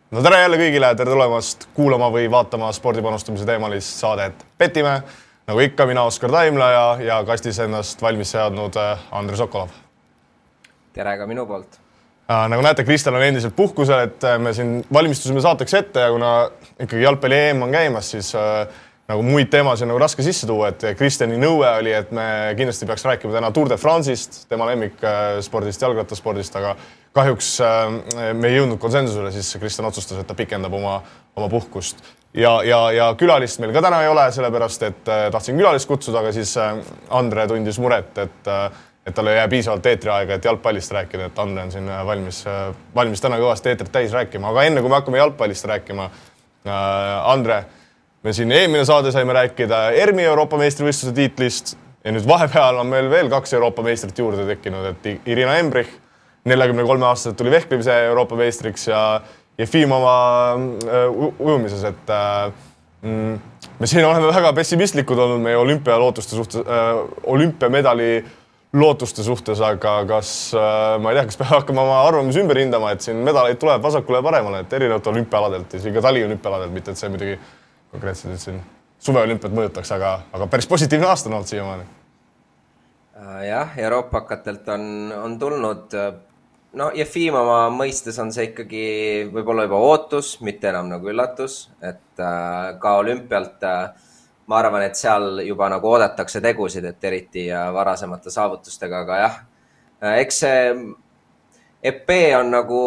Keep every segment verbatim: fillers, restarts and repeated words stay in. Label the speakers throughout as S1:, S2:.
S1: No tere jälle kõigile, tere tulemast kuulama või vaatama spordipanustamise teemalist saadet Petime. Nagu ikka, mina Oskar Taimla ja kastis ennast valmis seadnud Andre Sokolov.
S2: Tere ka minu poolt.
S1: Nagu näete, Kristel on endiselt puhkusel, et me siin valmistusime saateks ette ja kuna ikkagi jalgpalli E M on käimas, siis nagu muid teemasid on nagu raske sisse tuua, et Kristeni nõue oli, et me kindlasti peaks rääkima täna Tour de France'ist, tema lemmik spordist, jalgrattaspordist, aga kahjuks me ei jõudnud konsensusele, siis Kristen otsustas, et ta pikendab oma, oma puhkust. Ja, ja, ja külalist meil ka täna ei ole, sellepärast, et tahtsin külalist kutsuda, aga siis Andre tundis muret, et, et talle jää piisavalt eetriaega, et jalgpallist rääkida, et Andre on siin valmis, valmis täna kõvasti eetrit täis rääkima. Aga enne, kui me hakkame jalgpallist rääkima, Andre, me siin eelmine saade saime rääkida ERMi Euroopa meistrivõistluse tiitlist ja nüüd vahepeal on meil veel kaks Euroopa meistrit juurde tekkinud, et Irina Embrich nelikümmend kolm aastaselt tuli vehklemise Euroopa meistriks ja Jefimova ujumises, et mm, me siin oleme väga pessimistlikud olnud meie olümpialootuste suhtes, äh, olümpiamedali lootuste suhtes, aga kas, äh, ma ei tea, kas peab hakkama oma arvamus ümber hindama, et siin medaleid tuleb vasakule ja paremale, et erinevalt olümpialadelt ja siin ka tali olümpialadelt, mitte et see muidugi konkreetselt et siin suveolümpiat mõjutaks, aga, aga päris positiivne aasta on olnud siiamaani.
S2: Jah, euroopakatelt on, on tulnud, no Jefimova mõistes on see ikkagi võib-olla juba ootus, mitte enam nagu üllatus, et ka olümpialt ma arvan, et seal juba nagu oodatakse tegusid, et eriti varasemate saavutustega, aga jah, eks see E P on nagu,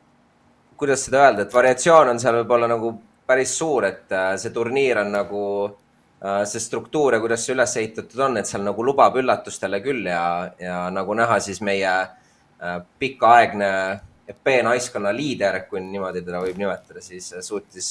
S2: kuidas seda öelda, et variatsioon on seal võib-olla nagu päris suur, et see turniir on nagu see struktuur ja kuidas see üles ehitatud on, et seal nagu lubab üllatustele küll ja, ja nagu näha siis meie pikaaegne E P naiskonna liider, kui niimoodi teda võib nimetada, siis suutis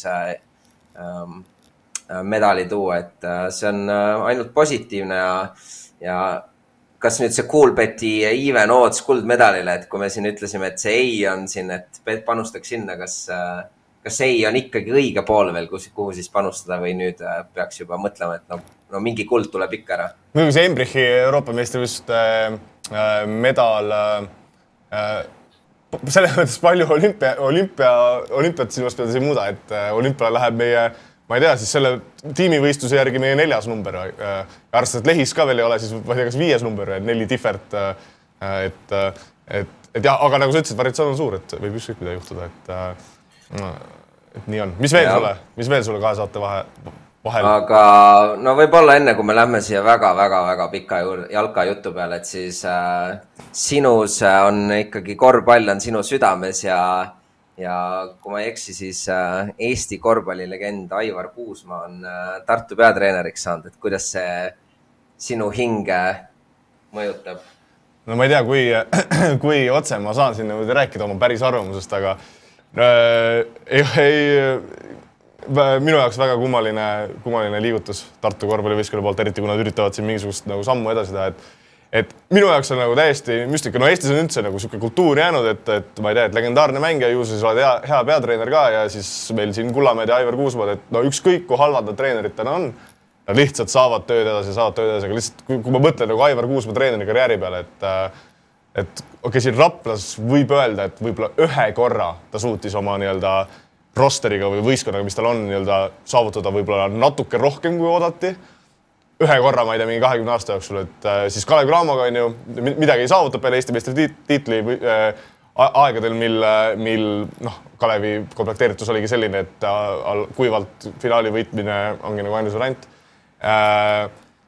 S2: ähm, medali tuua, et see on ainult positiivne ja, ja kas nüüd see Coolbeti Even Odds kuldmedalile, et kui me siin ütlesime, et see ei on siin, et panustaks sinna, kas kas ei on ikkagi õige pool veel, kuhu siis panustada või nüüd peaks juba mõtlema, et no, no mingi kuld tuleb ikka ära.
S1: Muidugi see Embrichi Euroopa meistrivõistluste äh, medal äh, selles mõttes palju olümpia, olümpia, olümpiat silmas peades ei muuda, et äh, olümpiale läheb meie, ma ei tea, siis selle tiimivõistluse järgi meie neljas number. Äh, arvestades, et lehis ka veel ei ole, siis ma ei tea, kas viies number, neli differt. Äh, et, et, et jah, aga nagu sa ütlesid, variatsioon on suur, et võib ükskõik mida juhtuda, et äh, No, et nii on. Mis veel ja. sulle, mis veel sulle kahe saate vahe, vahel?
S2: Aga no võib-olla enne, kui me lähme siia väga-väga-väga pika jalka jutu peale, et siis äh, sinus on ikkagi korvpall on sinu südames ja, ja kui ma ei eksi, siis äh, Eesti korvpallilegend Aivar Kuusma on äh, Tartu peatreeneriks saanud, et kuidas see sinu hinge mõjutab?
S1: No ma ei tea, kui, kui otse ma saan siin rääkida oma päris arvamusest, aga Äh, ei, ei, minu jaoks väga kummaline, kummaline liigutus Tartu korvpallivõistkonna poolt, eriti kui nad üritavad siin mingisugust nagu sammu edasi teha, et, et minu jaoks on nagu täiesti müstika. No Eestis on üldse nagu siuke kultuur jäänud, et, et ma ei tea, et legendaarne mängija, ju siis oled hea, hea peatreener ka ja siis meil siin Kullamäed ja Aivar Kuusmaad, et no ükskõik kui halvad nad treenerid täna on, nad lihtsalt saavad tööd edasi, saavad tööd edasi, aga lihtsalt kui, kui ma mõtlen nagu Aivar Kuusma treeneri karjääri peale, et et okei, okay, siin Raplas võib öelda, et võib-olla ühe korra ta suutis oma nii-öelda rosteriga või võistkonnaga, mis tal on nii-öelda saavutada võib-olla natuke rohkem kui oodati. Ühe korra, ma ei tea, mingi kahekümne aasta jooksul, et äh, siis Kalev Cramoga on ju midagi ei saavuta peale Eesti meistri tiitli äh, aegadel, mil, mil noh, Kalevi komplekteeritus oligi selline, et äh, kuivalt finaali võitmine ongi nagu ainus variant. Äh,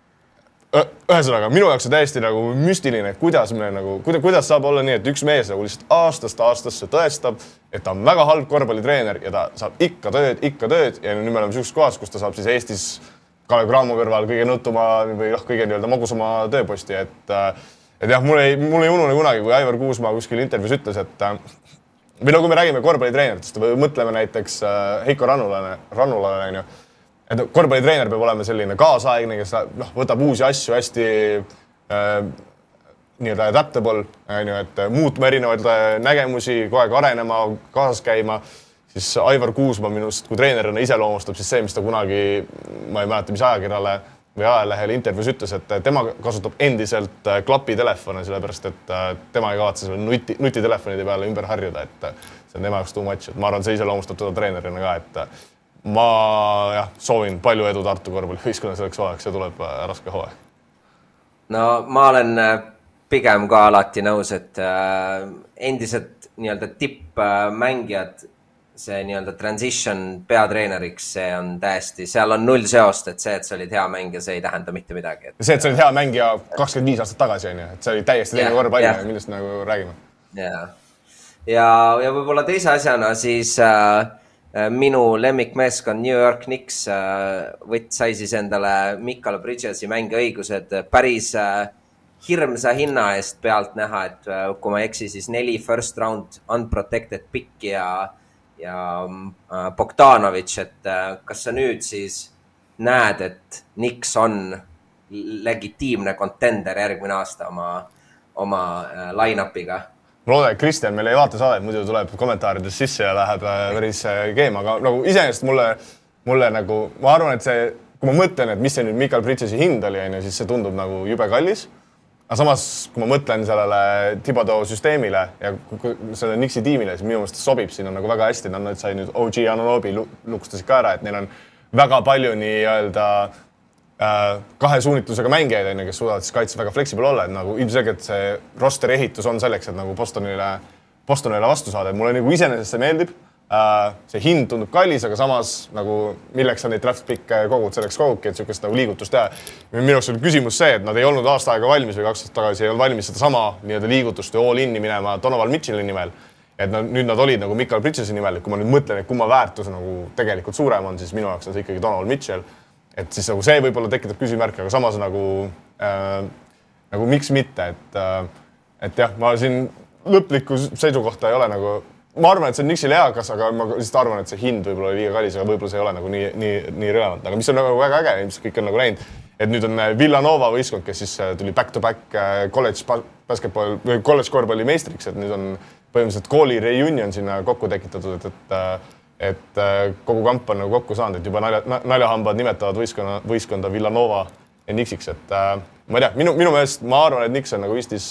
S1: Ühesõnaga, minu jaoks on täiesti nagu müstiline, kuidas, me, nagu, kuidas, kuidas saab olla nii, et üks mees nagu lihtsalt aastast aastasse tõestab, et ta on väga halb korvpallitreener ja ta saab ikka tööd, ikka tööd ja nüüd me oleme sellises kohas, kus ta saab siis Eestis Kalev Cramo kõrval kõige nõtuma või noh, kõige nii-öelda magusama tööposti. Et, et jah, mul ei, mul ei unune kunagi, kui Aivar Kuusma kuskil intervjuus ütles, et või no kui me räägime korvpallitreeneritest või mõtleme näiteks Heiko Rannulane, Rannulane on ju, et korvpallitreener peab olema selline kaasaegne, kes noh, võtab uusi asju hästi äh, nii-öelda adaptable, et muutma erinevaid nägemusi, kogu aeg arenema, kaasas käima, siis Aivar Kuusma minust kui treenerina iseloomustab siis see, mis ta kunagi, ma ei mäleta, mis ajakirjale või ajalehele intervjuus ütles, et tema kasutab endiselt klapitelefone, sellepärast et tema ei kavatse selle nuti, nutitelefonide peale ümber harjuda, et see on tema jaoks too much, et ma arvan, see iseloomustab teda treenerina ka, et ma jah, soovin palju edu Tartu korvpallivõistkonna selleks hooajaks ja tuleb raske hooaeg.
S2: No ma olen pigem ka alati nõus, et endised nii-öelda tippmängijad, see nii-öelda transition peatreeneriks, see on täiesti, seal on null seost, et see, et sa olid hea mängija, see ei tähenda mitte midagi. Et...
S1: See, et sa olid hea mängija kakskümmend viis aastat tagasi, on ju, et see oli täiesti teine korvpall, millest nagu räägime.
S2: Ja, ja, ja võib-olla teise asjana siis äh, minu lemmikmeeskond New York Knicks äh, võtt sai siis endale Mikal Bridgesi mängiõigused päris äh, hirmsa hinna eest pealt näha, et äh, kui ma eksi, siis neli first round unprotected pick ja ja Bogdanovic, et kas sa nüüd siis näed, et Knicks on legitiimne contender järgmine aasta oma, oma line-upiga?
S1: Ma loodan, et Kristjan meil ei vaata saadet, muidu tuleb kommentaarides sisse ja läheb päris keema, aga nagu iseenesest mulle, mulle nagu, ma arvan, et see, kui ma mõtlen, et mis see nüüd Mikal Bridgesi hind oli, siis see tundub nagu jube kallis. Aga samas, kui ma mõtlen sellele Thibodeau süsteemile ja selle Knicksi tiimile, siis minu meelest sobib siin on nagu väga hästi. Nad sai nüüd O G Anunoby lukustasid ka ära, et neil on väga palju nii-öelda äh, kahe suunitlusega mängijaid, kes suudavad siis kaitse väga fleksibel olla. Et nagu ilmselgelt see roster ehitus on selleks, et nagu Bostonile, Bostonile vastu saada. Et mulle nagu iseenesest see meeldib. Uh, see hind tundub kallis, aga samas nagu milleks on neid draft pikke kogud, selleks kogudki, et sükest nagu liigutust teha. Minu jaoks oli küsimus see, et nad ei olnud aasta aega valmis või kaks aastat tagasi ei olnud valmis seda sama nii-öelda liigutust või all-inni minema Donovan Mitchell'i nimel. Et nad, nüüd nad olid nagu Mikal Bridgesi nimel, et kui ma nüüd mõtlen, et kumma väärtus nagu tegelikult suurem on, siis minu jaoks on see ikkagi Donovan Mitchell. Et siis nagu see võib-olla tekitab küsimärke, aga samas nagu, äh, nagu miks mitte, et, äh, et jah, ma siin lõplikku seisukohta ei ole nagu ma arvan, et see on Knicksile hea, kas, aga ma lihtsalt arvan, et see hind võib-olla oli liiga kallis, aga võib-olla see ei ole nagu nii, nii, nii relevant. Aga mis on nagu väga äge, mis kõik on nagu näinud, et nüüd on Villanova võistkond, kes siis tuli back-to-back college basketball või college korvpalli meistriks, et nüüd on põhimõtteliselt kooli reunion sinna kokku tekitatud, et, et, et kogu kamp on nagu kokku saanud, et juba nalja, naljahambad nimetavad võistkonna, võistkonda Villanova ja Knicksiks, et ma ei tea, minu, minu meelest ma arvan, et Knicks on nagu Eestis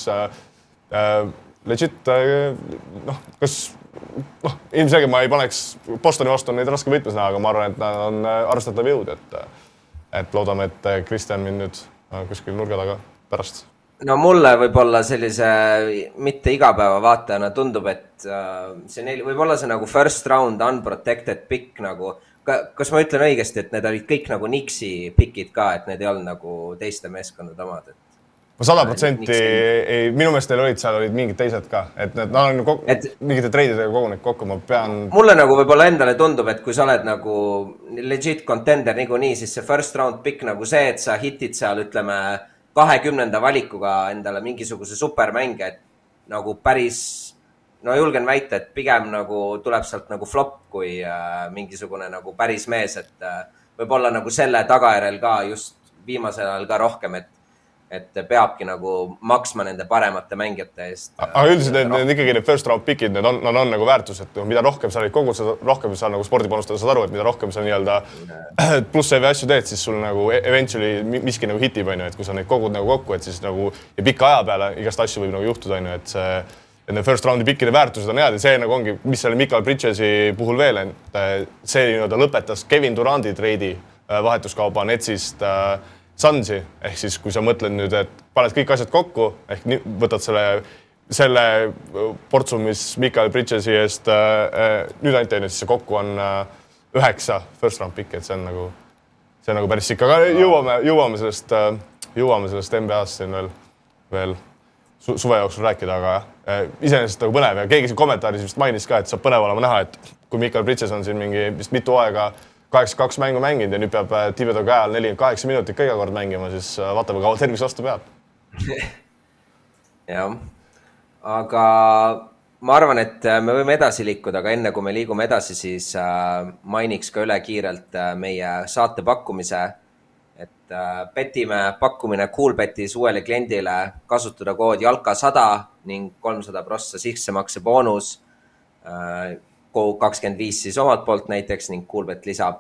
S1: äh, legit, noh, kas noh, ilmselgelt ma ei paneks Bostoni vastu on neid raske võitmes näha, aga ma arvan, et nad on arvestatav jõud, et, et loodame, et Kristjan mind nüüd kuskil nurga taga pärast.
S2: No mulle võib-olla sellise mitte igapäeva vaatajana tundub, et see neil, võib-olla see nagu first round unprotected pick nagu, kas ma ütlen õigesti, et need olid kõik nagu Knicksi pickid ka, et need ei olnud nagu teiste meeskondade omad, et
S1: ma sada protsenti ei, minu meelest teil olid seal olid mingid teised ka, et need no, on kokku, et, mingite treididega koguneid kokku, ma pean...
S2: Mulle nagu võib-olla endale tundub, et kui sa oled nagu legit contender nigu nii, siis see first round pick nagu see, et sa hitid seal, ütleme, kahekümnenda valikuga endale mingisuguse supermänge, et nagu päris, no julgen väita, et pigem nagu tuleb sealt nagu flop kui äh, mingisugune nagu päris mees, et äh, võib-olla nagu selle tagajärel ka just viimasel ajal ka rohkem, et et peabki nagu maksma nende paremate mängijate eest.
S1: Aga üldiselt need, need ikkagi need first round pickid, need on, nad on nagu väärtus, et mida rohkem sa neid kogud, rohkem sa nagu spordipanustada saad aru, et mida rohkem sa nii-öelda pluss-sevi asju teed, siis sul nagu eventually miski nagu hitib, on ju, et kui sa neid kogud nagu kokku, et siis nagu ja pika aja peale igast asju võib nagu juhtuda, on ju, et see et need first roundi pikkide väärtused on head ja see nagu ongi, mis selle Mikal Bridgesi puhul veel, et see nii-öelda lõpetas Kevin Duranti treidi vahetuskauba Netsist Sunsi, ehk siis kui sa mõtled nüüd, et paned kõik asjad kokku, ehk võtad selle, selle portsu, mis Mikal Bridgesi eest äh, nüüd ainult teine, siis see kokku on äh, üheksa first round pick, et see on nagu, see on nagu päris sikka, aga jõuame, jõuame sellest, äh, jõuame sellest N B A-st siin veel, veel su suve jooksul rääkida, aga äh, iseenesest nagu põnev ja keegi siin kommentaaris vist mainis ka, et saab põnev olema näha, et kui Mikal Bridges on siin mingi vist mitu aega kaheksa kaks mängu mänginud ja nüüd peab Thibodeau käel nelikümmend kaheksa minutit kõige kord mängima, siis vaatame, kaua tervis vastu peab.
S2: jah, aga ma arvan, et me võime edasi liikuda, aga enne kui me liigume edasi, siis mainiks ka üle kiirelt meie saate pakkumise, et petime pakkumine Coolbetis uuele kliendile kasutada kood Jalka sada ning kolmsada prossa sissemakse boonus kakskümmend viis siis omalt poolt näiteks ning Coolbet lisab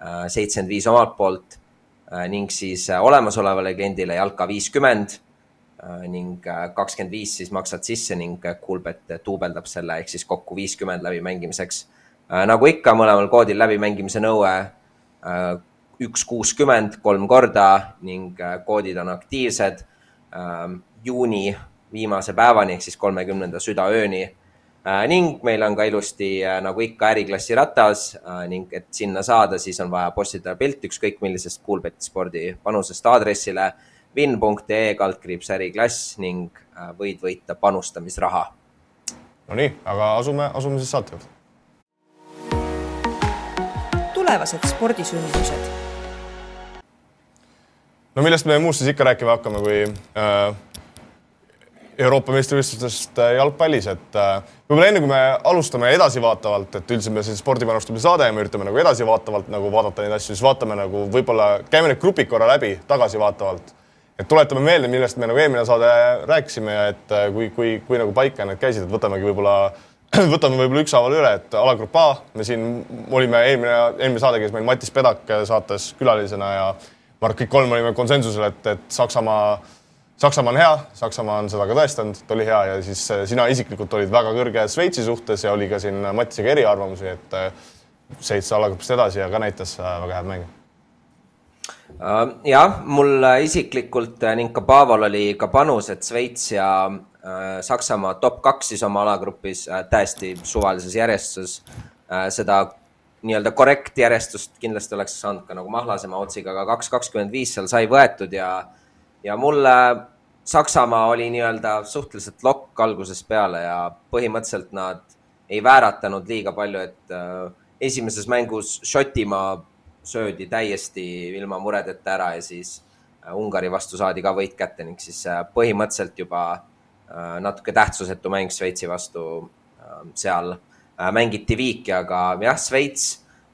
S2: seitsekümmend viis omalt poolt ning siis olemasolevale kliendile Jalka viiskümmend ning kakskümmend viis siis maksad sisse ning Coolbet tuubeldab selle ehk siis kokku viiskümmend läbi mängimiseks. Nagu ikka, mõlemal koodil läbi mängimise nõue üks kuuskümmend kolm korda ning koodid on aktiivsed juuni viimase päevani ehk siis kolmekümnenda südaööni. Ning meil on ka ilusti nagu ikka äriklassi ratas ning et sinna saada, siis on vaja postitada pilt ükskõik millisest Coolbeti spordi panusest aadressile win punkt ee kaldkriips äriklass ning võid võita panustamisraha.
S1: No nii, aga asume, asume siis saate juurde.
S3: Tulevased spordisündmused.
S1: No millest me muust siis ikka rääkima hakkame, kui äh, Euroopa meistrivõistlustest jalgpallis, et äh, võib-olla enne kui me alustame edasivaatavalt, et üldse me siin spordipanustamise saade ja me üritame nagu edasivaatavalt nagu vaadata neid asju, siis vaatame nagu võib-olla, käime need grupid korra läbi tagasivaatavalt. Et tuletame meelde, millest me nagu eelmine saade rääkisime ja et kui, kui, kui nagu paika need käisid, et võtamegi võib-olla, võtame võib-olla ükshaaval üle, et alagrupp A, me siin olime eelmine, eelmine saade, kes meil Matis Pedak saates külalisena ja ma arvan, kõik kolm olime konsensusel, et, et Saksamaa, Saksamaa on hea, Saksamaa on seda ka tõestanud, et oli hea ja siis sina isiklikult olid väga kõrge Sveitsi suhtes ja oli ka siin Matisega eriarvamusi, et Sveits alagrupist edasi ja ka näitas väga head mänge.
S2: Jah, mul isiklikult ning ka Paaval oli ka panus, et Sveits ja Saksamaa top kaks siis oma alagrupis täiesti suvalises järjestuses. Seda nii-öelda korrekt järjestust kindlasti oleks saanud ka nagu mahlasema otsiga, aga kaks kakskümmend viis seal sai võetud ja, ja mulle Saksamaa oli nii-öelda suhteliselt lokk algusest peale ja põhimõtteliselt nad ei vääratanud liiga palju, et esimeses mängus Šotimaa söödi täiesti ilma muredeta ära ja siis Ungari vastu saadi ka võit kätte ning siis põhimõtteliselt juba natuke tähtsusetu mäng Sveitsi vastu seal mängiti viiki, aga jah, Sveits,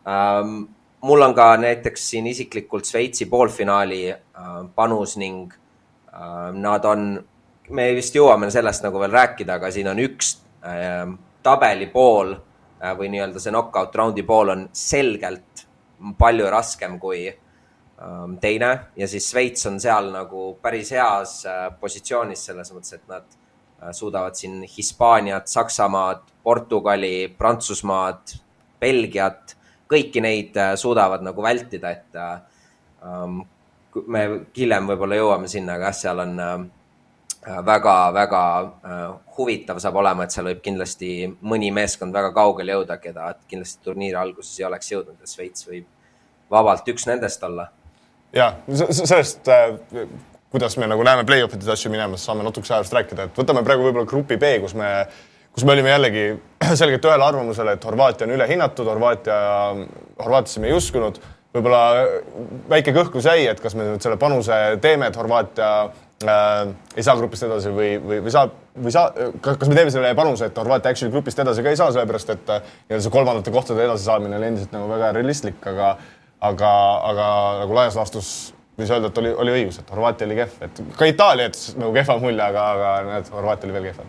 S2: mul on ka näiteks siin isiklikult Sveitsi poolfinaali panus ning nad on, me vist jõuame sellest nagu veel rääkida, aga siin on üks tabeli pool või nii-öelda see knockout roundi pool on selgelt palju raskem kui teine ja siis Sveits on seal nagu päris heas positsioonis selles mõttes, et nad suudavad siin Hispaaniat, Saksamaad, Portugali, Prantsusmaad, Belgiat, kõiki neid suudavad nagu vältida, et me hiljem võib-olla jõuame sinna, aga seal on väga, väga huvitav saab olema, et seal võib kindlasti mõni meeskond väga kaugel jõuda, keda kindlasti turniiri alguses ei oleks jõudnud ja Sveits võib vabalt üks nendest olla.
S1: Ja, sellest, kuidas me nagu näeme play-offid asju minemas, saame natukese ajast rääkida, et võtame praegu võib-olla grupi B, kus me, kus me olime jällegi selgelt ühel arvamusel, et Horvaatia on üle hinnatud, Horvaatia, Horvaatiasse me ei uskunud. Võib-olla väike kõhklus jäi, et kas me nüüd selle panuse teeme, et Horvaatia äh, ei saa grupist edasi või, või, või, saa, või saa, kas me teeme selle panuse, et Horvaatia actually grupist edasi ka ei saa, sellepärast et äh, see kolmandate kohtade edasi saamine oli endiselt nagu väga realistlik, aga, aga, aga nagu laias laastus võis öelda, et oli, oli õigus, et Horvaatia oli kehv. Et ka Itaalia et nagu kehva mulje, aga, aga need Horvaatia oli veel kehva.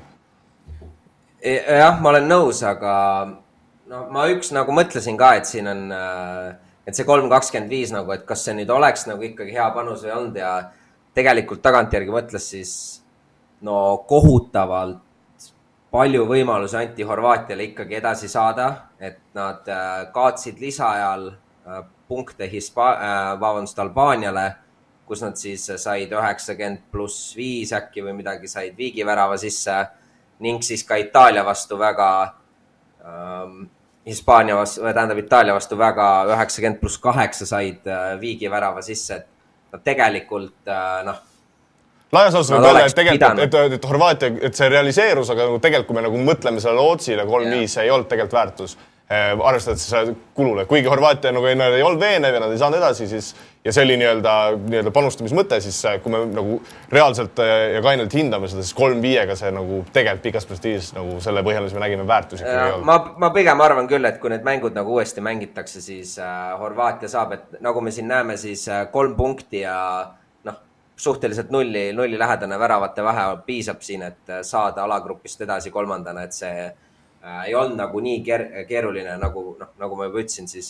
S2: Jah, ma olen nõus, aga no, ma üks nagu mõtlesin ka, et siin on, et see kolm kakskümmend viis nagu, et kas see nüüd oleks nagu ikkagi hea panus või olnud ja tegelikult tagantjärgi mõtles siis no kohutavalt palju võimalusi anti Horvaatiale ikkagi edasi saada, et nad kaotsid lisaajal punkte Hispa- äh, vabandust Albaaniale, kus nad siis said üheksakümmend pluss viis äkki või midagi said viigivärava sisse ning siis ka Itaalia vastu väga ähm, Hispaania vastu, tähendab Itaalia vastu väga üheksakümmend pluss kaheksa said äh, viigivärava sisse, et nad tegelikult äh, noh
S1: laias laastus võib öelda, et tegelikult, et, et, et Horvaatia, et see realiseerus, aga tegelikult kui me nagu mõtleme selle Lootsile kolm viis, see ei olnud tegelikult väärtus. Arvestades selle kulule. Kuigi Horvaatia nagu ei, ei olnud veenev ja nad ei saanud edasi, siis, ja see oli nii-öelda, nii-öelda panustamismõte, siis kui me nagu reaalselt ja kainelt hindame seda, siis kolm viiega see nagu tegelikult pikas perspektiivis nagu selle põhjal, mis me nägime väärtusi.
S2: Ma, ma pigem arvan küll, et kui need mängud nagu uuesti mängitakse, siis äh, Horvaatia saab, et nagu me siin näeme, siis äh, kolm punkti ja noh, suhteliselt nulli, nulli lähedane väravate vähe piisab siin, et saada alagrupist edasi kolmandana, et see ei olnud nagu nii keer- keeruline, nagu, noh, nagu ma juba ütlesin, siis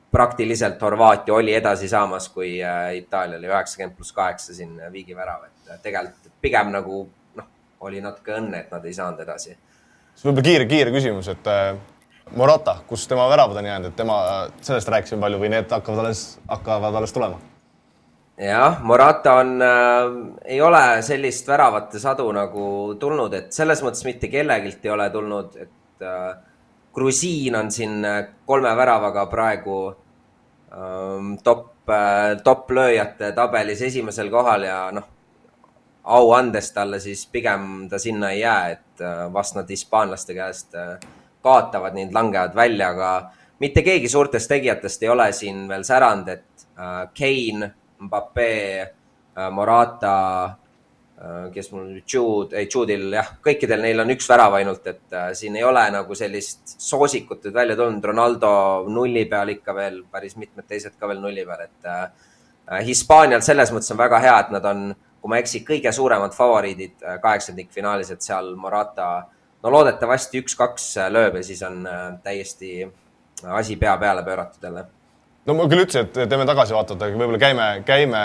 S2: praktiliselt Horvaatia oli edasi saamas, kui Itaalia oli üheksakümmend pluss kaheksa siin viigi värav, et tegelikult pigem nagu noh, oli natuke õnne, et nad ei saanud edasi.
S1: See võib-olla kiire, kiire küsimus, et Morata, kus tema väravad on jäänud, et tema sellest rääkisime palju või need hakkavad alles, hakkavad alles tulema?
S2: Jah, Morata on, äh, ei ole sellist väravate sadu nagu tulnud, et selles mõttes mitte kellegilt ei ole tulnud, et äh, Grusiin on siin kolme väravaga praegu äh, top, äh, top lööjate tabelis esimesel kohal ja noh, au andes talle siis pigem ta sinna ei jää, et äh, vast nad hispaanlaste käest äh, kaotavad, nii langevad välja, aga mitte keegi suurtest tegijatest ei ole siin veel särand, et äh, Kane, Mbappé, äh, Morata, äh, kes mul Jude, ei Jude'il, jah, kõikidel neil on üks värav ainult, et äh, siin ei ole nagu sellist soosikut välja tulnud, Ronaldo nulli peal ikka veel, päris mitmed teised ka veel nulli peal, et äh, Hispaanial selles mõttes on väga hea, et nad on, kui ma eksi, kõige suuremad favoriidid äh, kaheksandlik finaalis, et seal Morata no loodetavasti üks-kaks lööb ja siis on täiesti asi pea peale pööratud jälle.
S1: No ma küll ütlesin, et teeme tagasi vaatada, aga võib-olla käime, käime,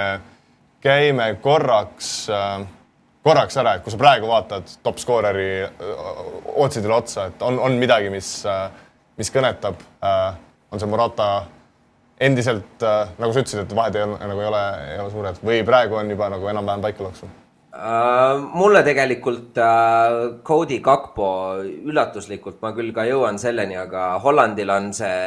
S1: käime korraks, korraks ära, et kui sa praegu vaatad top scooreri otsidele otsa, et on, on midagi, mis, mis kõnetab, on see Morata endiselt, nagu sa ütlesid, et vahed ei ole, nagu ei ole, ei ole suured või praegu on juba nagu enam-vähem paika loksud?
S2: Uh, mulle tegelikult uh, Cody Gakpo üllatuslikult, ma küll ka jõuan selleni, aga Hollandil on see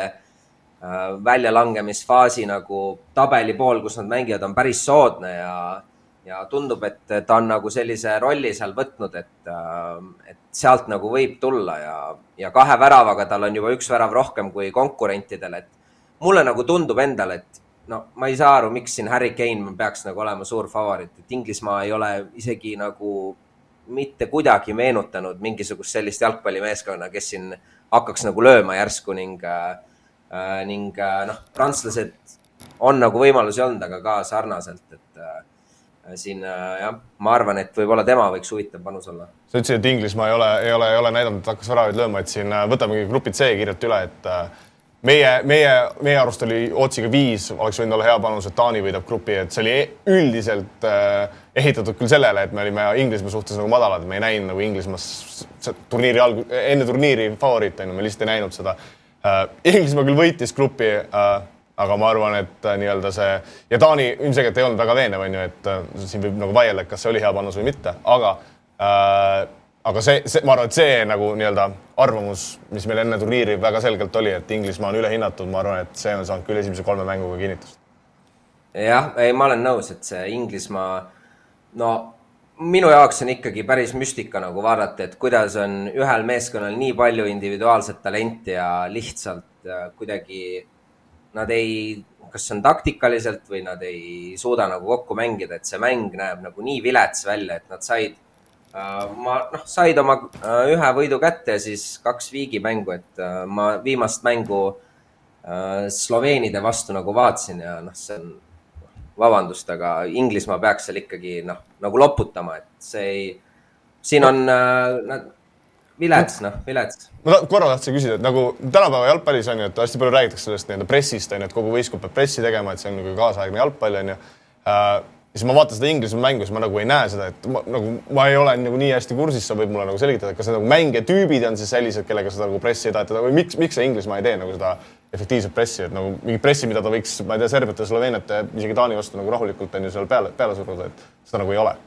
S2: uh, väljalangemisfaasi nagu tabeli pool, kus nad mängivad, on päris soodne ja, ja tundub, et ta on nagu sellise rolli seal võtnud, et, uh, et sealt nagu võib tulla ja, ja kahe väravaga tal on juba üks värav rohkem kui konkurentidel, et mulle nagu tundub endal, et no ma ei saa aru, miks siin Harry Kane peaks nagu olema suur favorit, et Inglismaa ei ole isegi nagu mitte kuidagi meenutanud mingisugust sellist jalgpallimeeskonna, kes siin hakkaks nagu lööma järsku ning, äh, ning äh, noh, prantslased on nagu võimalusi olnud, aga ka sarnaselt, et äh, siin äh, jah, ma arvan, et võib-olla tema võiks huvitav panus olla.
S1: Sa ütlesid, et Inglismaa ei ole, ei ole, ei ole näidanud, et hakkas väravaid lööma, et siin võtamegi grupid C kirjalt üle, et äh, Meie, meie, meie arust oli Ootsiga viis, oleks võinud olla hea panus, et Taani võidab grupi, et see oli üldiselt äh, ehitatud küll sellele, et me olime Inglismaa suhtes nagu madalad, me ei näinud nagu Inglismaas turniiri algu, enne turniiri favoriit, me lihtsalt ei näinud seda. Äh, Inglismaa küll võitis grupi, äh, aga ma arvan, et äh, nii-öelda see, ja Taani ilmselgelt ei olnud väga veenev, on ju, et äh, siin võib nagu vaielda, kas see oli hea panus või mitte, aga äh, Aga see, see, ma arvan, et see nagu nii-öelda arvamus, mis meil enne turniiri väga selgelt oli, et Inglismaa on ülehinnatud, ma arvan, et see on saanud küll esimese kolme mänguga kinnitust.
S2: Jah, ei, ma olen nõus, et see Inglismaa, no minu jaoks on ikkagi päris müstika nagu vaadata, et kuidas on ühel meeskonnal nii palju individuaalset talenti ja lihtsalt kuidagi nad ei, kas on taktikaliselt või nad ei suuda nagu kokku mängida, et see mäng näeb nagu nii vilets välja, et nad said ma noh, said oma ühe võidu kätte ja siis kaks viigi mängu, et ma viimast mängu Sloveenide vastu nagu vaatsin ja noh, see on vabandust, aga Inglismaa peaks seal ikkagi noh, nagu loputama, et see ei, siin on äh, vilets, noh, vilets.
S1: Ma korra tahtsin küsida, et nagu tänapäeva jalgpallis on ju, et hästi palju räägitakse sellest nii-enda pressist, on ju, et kogu võistkond peab pressi tegema, et see on nagu kaasaegne jalgpall, on ju. Ja siis ma vaatan seda Inglismaa mängu, siis ma nagu ei näe seda, et ma, nagu, ma ei ole nagu nii hästi kursis, sa võib mulle nagu selgitada, kas need nagu mängijatüübid on siis sellised, kellega seda nagu pressi edatada või miks, miks see Inglismaa ei tee nagu seda efektiivset pressi, et nagu mingi pressi, mida ta võiks, ma ei tea, Serbiat ja Sloveeniat isegi Taani vastu nagu rahulikult on ju seal peale, peale suruda, et seda nagu ei ole.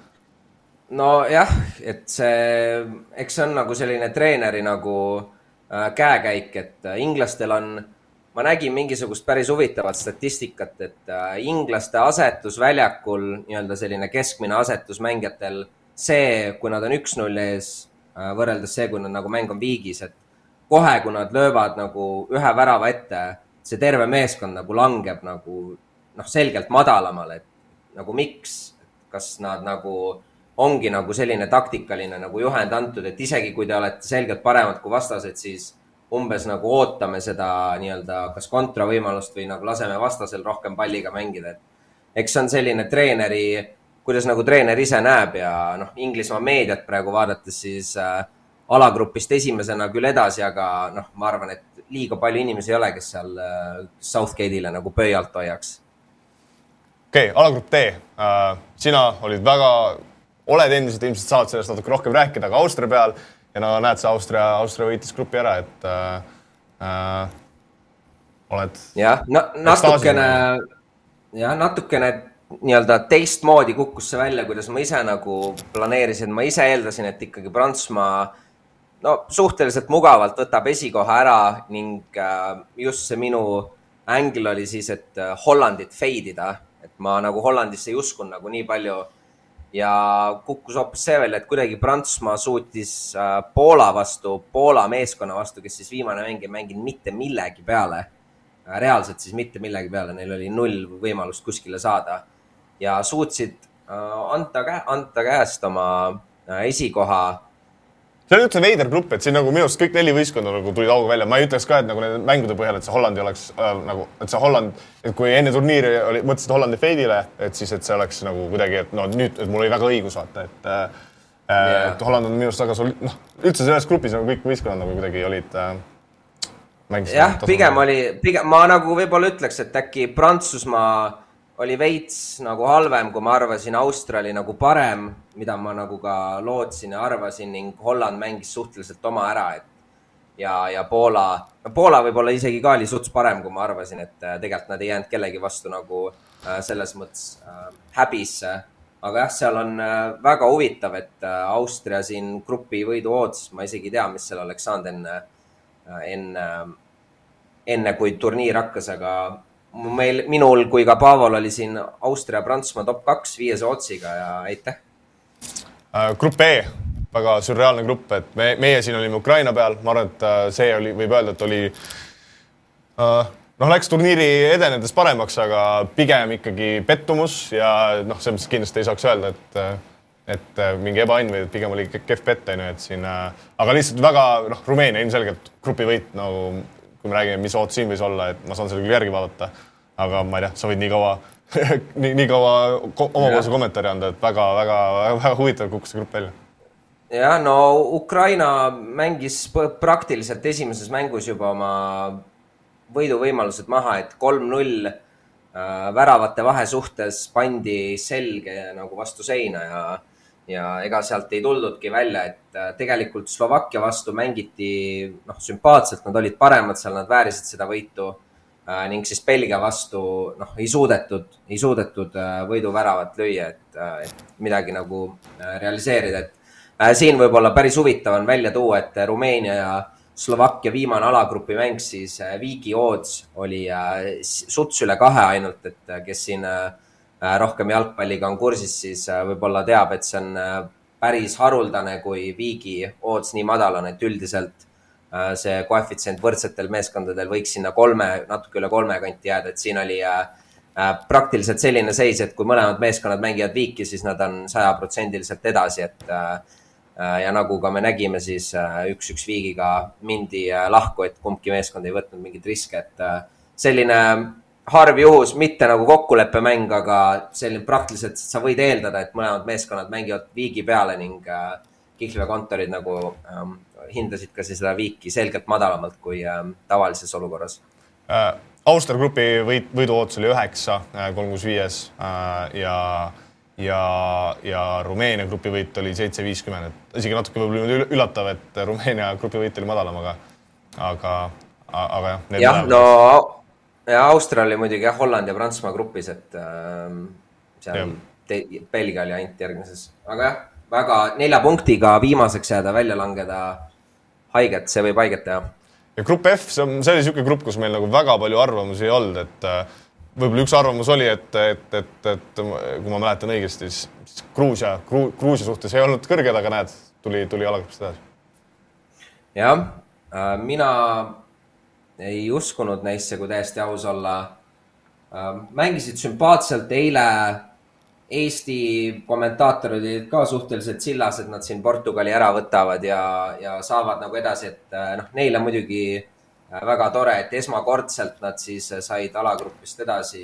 S2: No jah, et see, eks see on nagu selline treeneri nagu äh, käekäik, et äh, inglastel on, ma nägin mingisugust päris huvitavat statistikat, et äh, inglaste asetus väljakul, nii-öelda selline keskmine asetus mängijatel, see, kui nad on üks null ees, äh, võrreldes see, kui nad nagu mäng on viigis, et kohe, kui nad löövad nagu ühe värava ette, see terve meeskond nagu langeb nagu noh, selgelt madalamale, et nagu miks, kas nad nagu ongi nagu selline taktikaline nagu juhend antud, et isegi kui te olete selgelt paremad kui vastased, siis umbes nagu ootame seda nii-öelda kas kontravõimalust või nagu laseme vastasel rohkem palliga mängida. Et eks see on selline treeneri, kuidas nagu treener ise näeb ja noh, Inglismaa meediat praegu vaadates siis äh, alagrupist esimesena küll edasi, aga noh, ma arvan, et liiga palju inimesi ei ole, kes seal Southgate'ile nagu pöialt hoiaks.
S1: Okei, okay, alagrupp D. Sina olid väga, oled endiselt ilmselt saad sellest natuke rohkem rääkida, aga Austria peal ja no näed, see Austria, Austria võitis grupi ära, et äh, oled...
S2: Jah, no, natukene, jah, natukene nii-öelda teistmoodi kukkus see välja, kuidas ma ise nagu planeerisin. Ma ise eeldasin, et ikkagi Prantsusmaa no, suhteliselt mugavalt võtab esikoha ära ning just see minu ängel oli siis, et Hollandit feidida, et ma nagu Hollandisse ei uskun nagu nii palju ja kukkus hoopis see välja, et kuidagi Prantsusmaa suutis Poola vastu, Poola meeskonna vastu, kes siis viimane mäng ei mänginud mitte millegi peale, reaalselt siis mitte millegi peale, neil oli null võimalust kuskile saada ja suutsid anda, anda käest oma esikoha.
S1: See oli üldse veider grupp, et siin nagu minu arust kõik neli võistkonda nagu tulid auga välja. Ma ei ütleks ka, et nagu need mängude põhjal, et see Hollandi oleks äh, nagu, et see Holland, et kui enne turniiri oli, mõtlesid Hollandi feidile, et siis, et see oleks nagu kuidagi, et no nüüd, et mul oli väga õigus vaata, et, äh, yeah. et Holland on minu arust väga sul, noh, üldse selles grupis nagu kõik võistkonnad nagu kuidagi olid äh, mängisid.
S2: Jah, pigem oli, pigem, ma nagu võib-olla ütleks, et äkki Prantsusmaa oli veits nagu halvem, kui ma arvasin, Austria oli nagu parem, mida ma nagu ka lootsin ja arvasin ning Holland mängis suhteliselt oma ära, et ja, ja Poola, no Poola võib-olla isegi ka oli suts parem, kui ma arvasin, et tegelikult nad ei jäänud kellegi vastu nagu selles mõttes häbisse. Aga jah, seal on väga huvitav, et Austria siin grupi võidu ootas, ma isegi tea, mis seal oleks saanud enne, enne, enne kui turniir hakkas, aga meil, minul kui ka Paavol oli siin Austria Prantsusmaa top kaks viiese otsiga ja aitäh.
S1: Grupp E, väga sürreaalne grupp, et me, meie siin olime Ukraina peal, ma arvan, et see oli, võib öelda, et oli noh, läks turniiri edenedes paremaks, aga pigem ikkagi pettumus ja noh, see kindlasti ei saaks öelda, et, et mingi ebaõnn või pigem oli kehv pett, et siin, aga lihtsalt väga, noh, Rumeenia ilmselgelt grupi võit, nagu kui me räägime, mis oot siin võis olla, et ma saan selle küll järgi vaadata, aga ma ei tea, sa võid nii kaua, nii, nii kaua omapoolse kommentaari anda, et väga, väga, väga, väga huvitav kukkus see grupp välja.
S2: Ja, no Ukraina mängis praktiliselt esimeses mängus juba oma võiduvõimalused maha, et kolm null väravate vahe suhtes pandi selge nagu vastu seina ja ja ega sealt ei tuldudki välja, et tegelikult Slovakkia vastu mängiti noh, sümpaatselt, nad olid paremad seal, nad väärisid seda võitu ning siis Belgia vastu noh, ei suudetud, ei suudetud võiduväravat lüüa, et, et midagi nagu realiseerida. Et siin võib-olla päris huvitav on välja tuua, et Rumeenia ja Slovakkia viimane alagrupi mäng, siis Viki Odds oli suts üle kahe ainult, et kes siin rohkem jalgpalliga on kursis, siis võib-olla teab, et see on päris haruldane, kui Viki Odds nii madal on, et üldiselt see koefitsient võrdsetel meeskondadel võiks sinna kolme, natuke üle kolme kanti jääda, et siin oli praktiliselt selline seis, et kui mõlemad meeskonnad mängivad Viki, siis nad on sajaprotsendiliselt edasi, et ja nagu ka me nägime, siis üks-üks Vikiga mindi lahku, et kumbki meeskond ei võtnud mingit riske, et selline harv juhus, mitte nagu kokkuleppemäng, aga selline praktiliselt sa võid eeldada, et mõlemad meeskonnad mängivad Viki peale ning Kihlve kontorid nagu ähm, hindasid ka seda Viki selgelt madalamalt kui ähm, tavalises olukorras.
S1: Äh, Austria grupi võit, võiduootus oli üheksa, kolm kuus viis äh, ja, ja, ja Rumeenia grupi võit oli seitse viiskümmend. Isegi natuke võib-olla üllatav, et Rumeenia grupi võit oli madalam, aga, aga, aga jah.
S2: Jah, no ja Austria oli muidugi jah, Holland ja Prantsusmaa grupis, et äh, seal te, Belgia oli ainult järgmises. Aga jah, väga nelja punktiga viimaseks jääda, välja langeda haiget, see võib haiget teha.
S1: Ja grupp F, see, on, see oli selline grupp, kus meil nagu väga palju arvamusi ei olnud, et äh, võib-olla üks arvamus oli, et, et, et, et kui ma mäletan õigesti, siis Gruusia, Gruusia suhtes ei olnud kõrged, aga näed, tuli, tuli alagrupist edasi.
S2: Jah, äh, mina ei uskunud neisse, kui täiesti aus olla. Mängisid sümpaatselt eile Eesti kommentaatorid olid ka suhteliselt sillas, et nad siin Portugali ära võtavad ja, ja saavad nagu edasi, et noh, neile muidugi väga tore, et esmakordselt nad siis said alagrupist edasi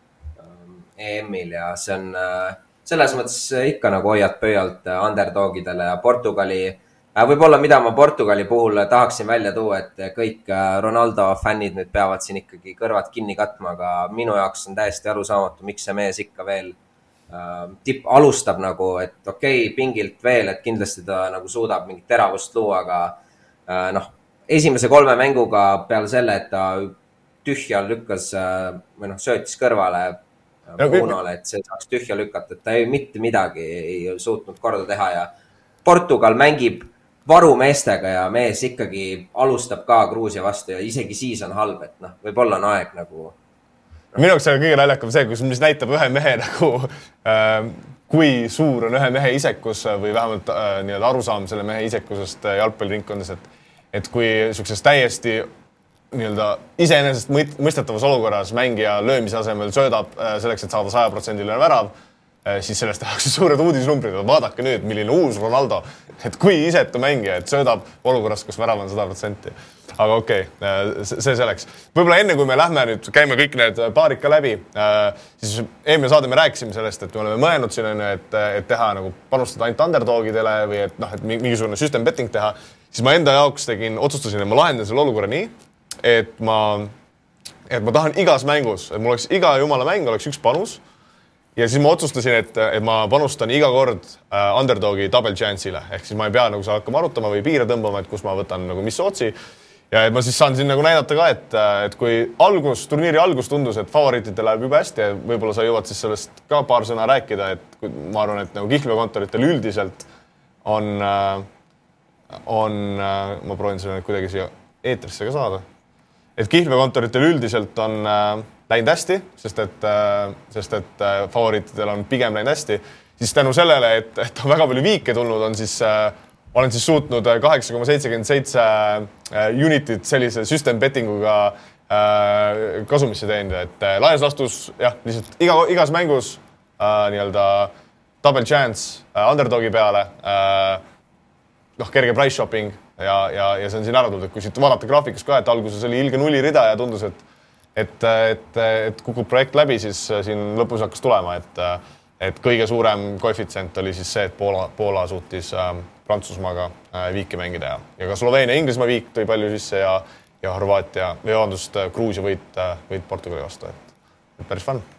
S2: E M-il ja see on selles mõttes ikka nagu hoiad pöialt underdogidele ja Portugali Võib-olla mida ma Portugali puhul tahaksin välja tuua, et kõik Ronaldo fännid nüüd peavad siin ikkagi kõrvad kinni katma, aga minu jaoks on täiesti arusaamatu, miks see mees ikka veel äh, tipp alustab nagu, et okei, okay, pingilt veel, et kindlasti ta nagu suudab mingit teravust luua, aga äh, noh, esimese kolme mänguga peale selle, et ta tühja lükkas äh, või noh, söötis kõrvale äh, Brunole, et see saaks tühja lükata, et ta ei mitte midagi ei suutnud korda teha ja Portugal mängib varumeestega ja mees ikkagi alustab ka Gruusia vastu ja isegi siis on halb, et noh, võib-olla on aeg nagu... No.
S1: Minu jaoks on kõige naljakam see, kus mis näitab ühe mehe nagu, äh, kui suur on ühe mehe isekus või vähemalt äh, nii-öelda arusaam selle mehe isekusest jalgpalliringkondades, et, et kui niisuguses täiesti nii-öelda iseenesest mõistetavas olukorras mängija löömise asemel söödab äh, selleks, et saada saja protsendiline värav, siis sellest tehakse suured uudisnumbrid, et vaadake nüüd, milline uus Ronaldo, et kui isetu mängija, et söödab olukorrast, kus värav on sada protsenti. Aga okei, okay, see selleks. Võib-olla enne, kui me lähme nüüd, käime kõik need paarid ka läbi, siis eelmine saade me rääkisime sellest, et me oleme mõelnud siin, et, et teha nagu panustada ainult underdogidele või et, noh, et mingisugune system betting teha, siis ma enda jaoks tegin, otsustasin, et ma lahendan selle olukorra nii, et ma, et ma tahan igas mängus, et mul oleks iga jumala mäng, oleks üks panus. Ja siis ma otsustasin, et, et ma panustan iga kord uh, underdogi double chance'ile. Ehk siis ma ei pea nagu saa hakkama arutama või piire tõmbama, et kus ma võtan nagu mis otsi. Ja et ma siis saan siin nagu näidata ka, et, et kui algus, turniiri algus tundus, et favoriitidel läheb juba hästi ja võib-olla sa jõuad siis sellest ka paar sõna rääkida, et kui, ma arvan, et nagu kihlveokontoritel üldiselt on, on, ma proovin selle kuidagi siia eetrisse ka saada, et kihlveokontoritel üldiselt on läinud hästi, sest et, sest et favoriitidel on pigem läinud hästi, siis tänu sellele, et, et on väga palju viike tulnud, on siis, olen siis suutnud kaheksa koma seitsekümmend seitse unitit sellise system bettinguga kasumisse teenida, et laias lastus, jah, lihtsalt iga, igas mängus nii-öelda double chance underdogi peale, noh, kerge price shopping ja, ja, ja see on siin ära tulnud, et kui siit vaadata graafikus ka, et alguses oli ilge nullirida ja tundus, et Et, et, et kukub projekt läbi, siis siin lõpus hakkas tulema, et, et kõige suurem koefitsient oli siis see, et Poola, Poola suutis äh, Prantsusmaaga äh, viiki mängida ja, ja ka Sloveenia Inglismaa viik tõi palju sisse ja, ja Horvaatia, või vabandust, Gruusia võit, võit Portugali vastu, et, et päris fun.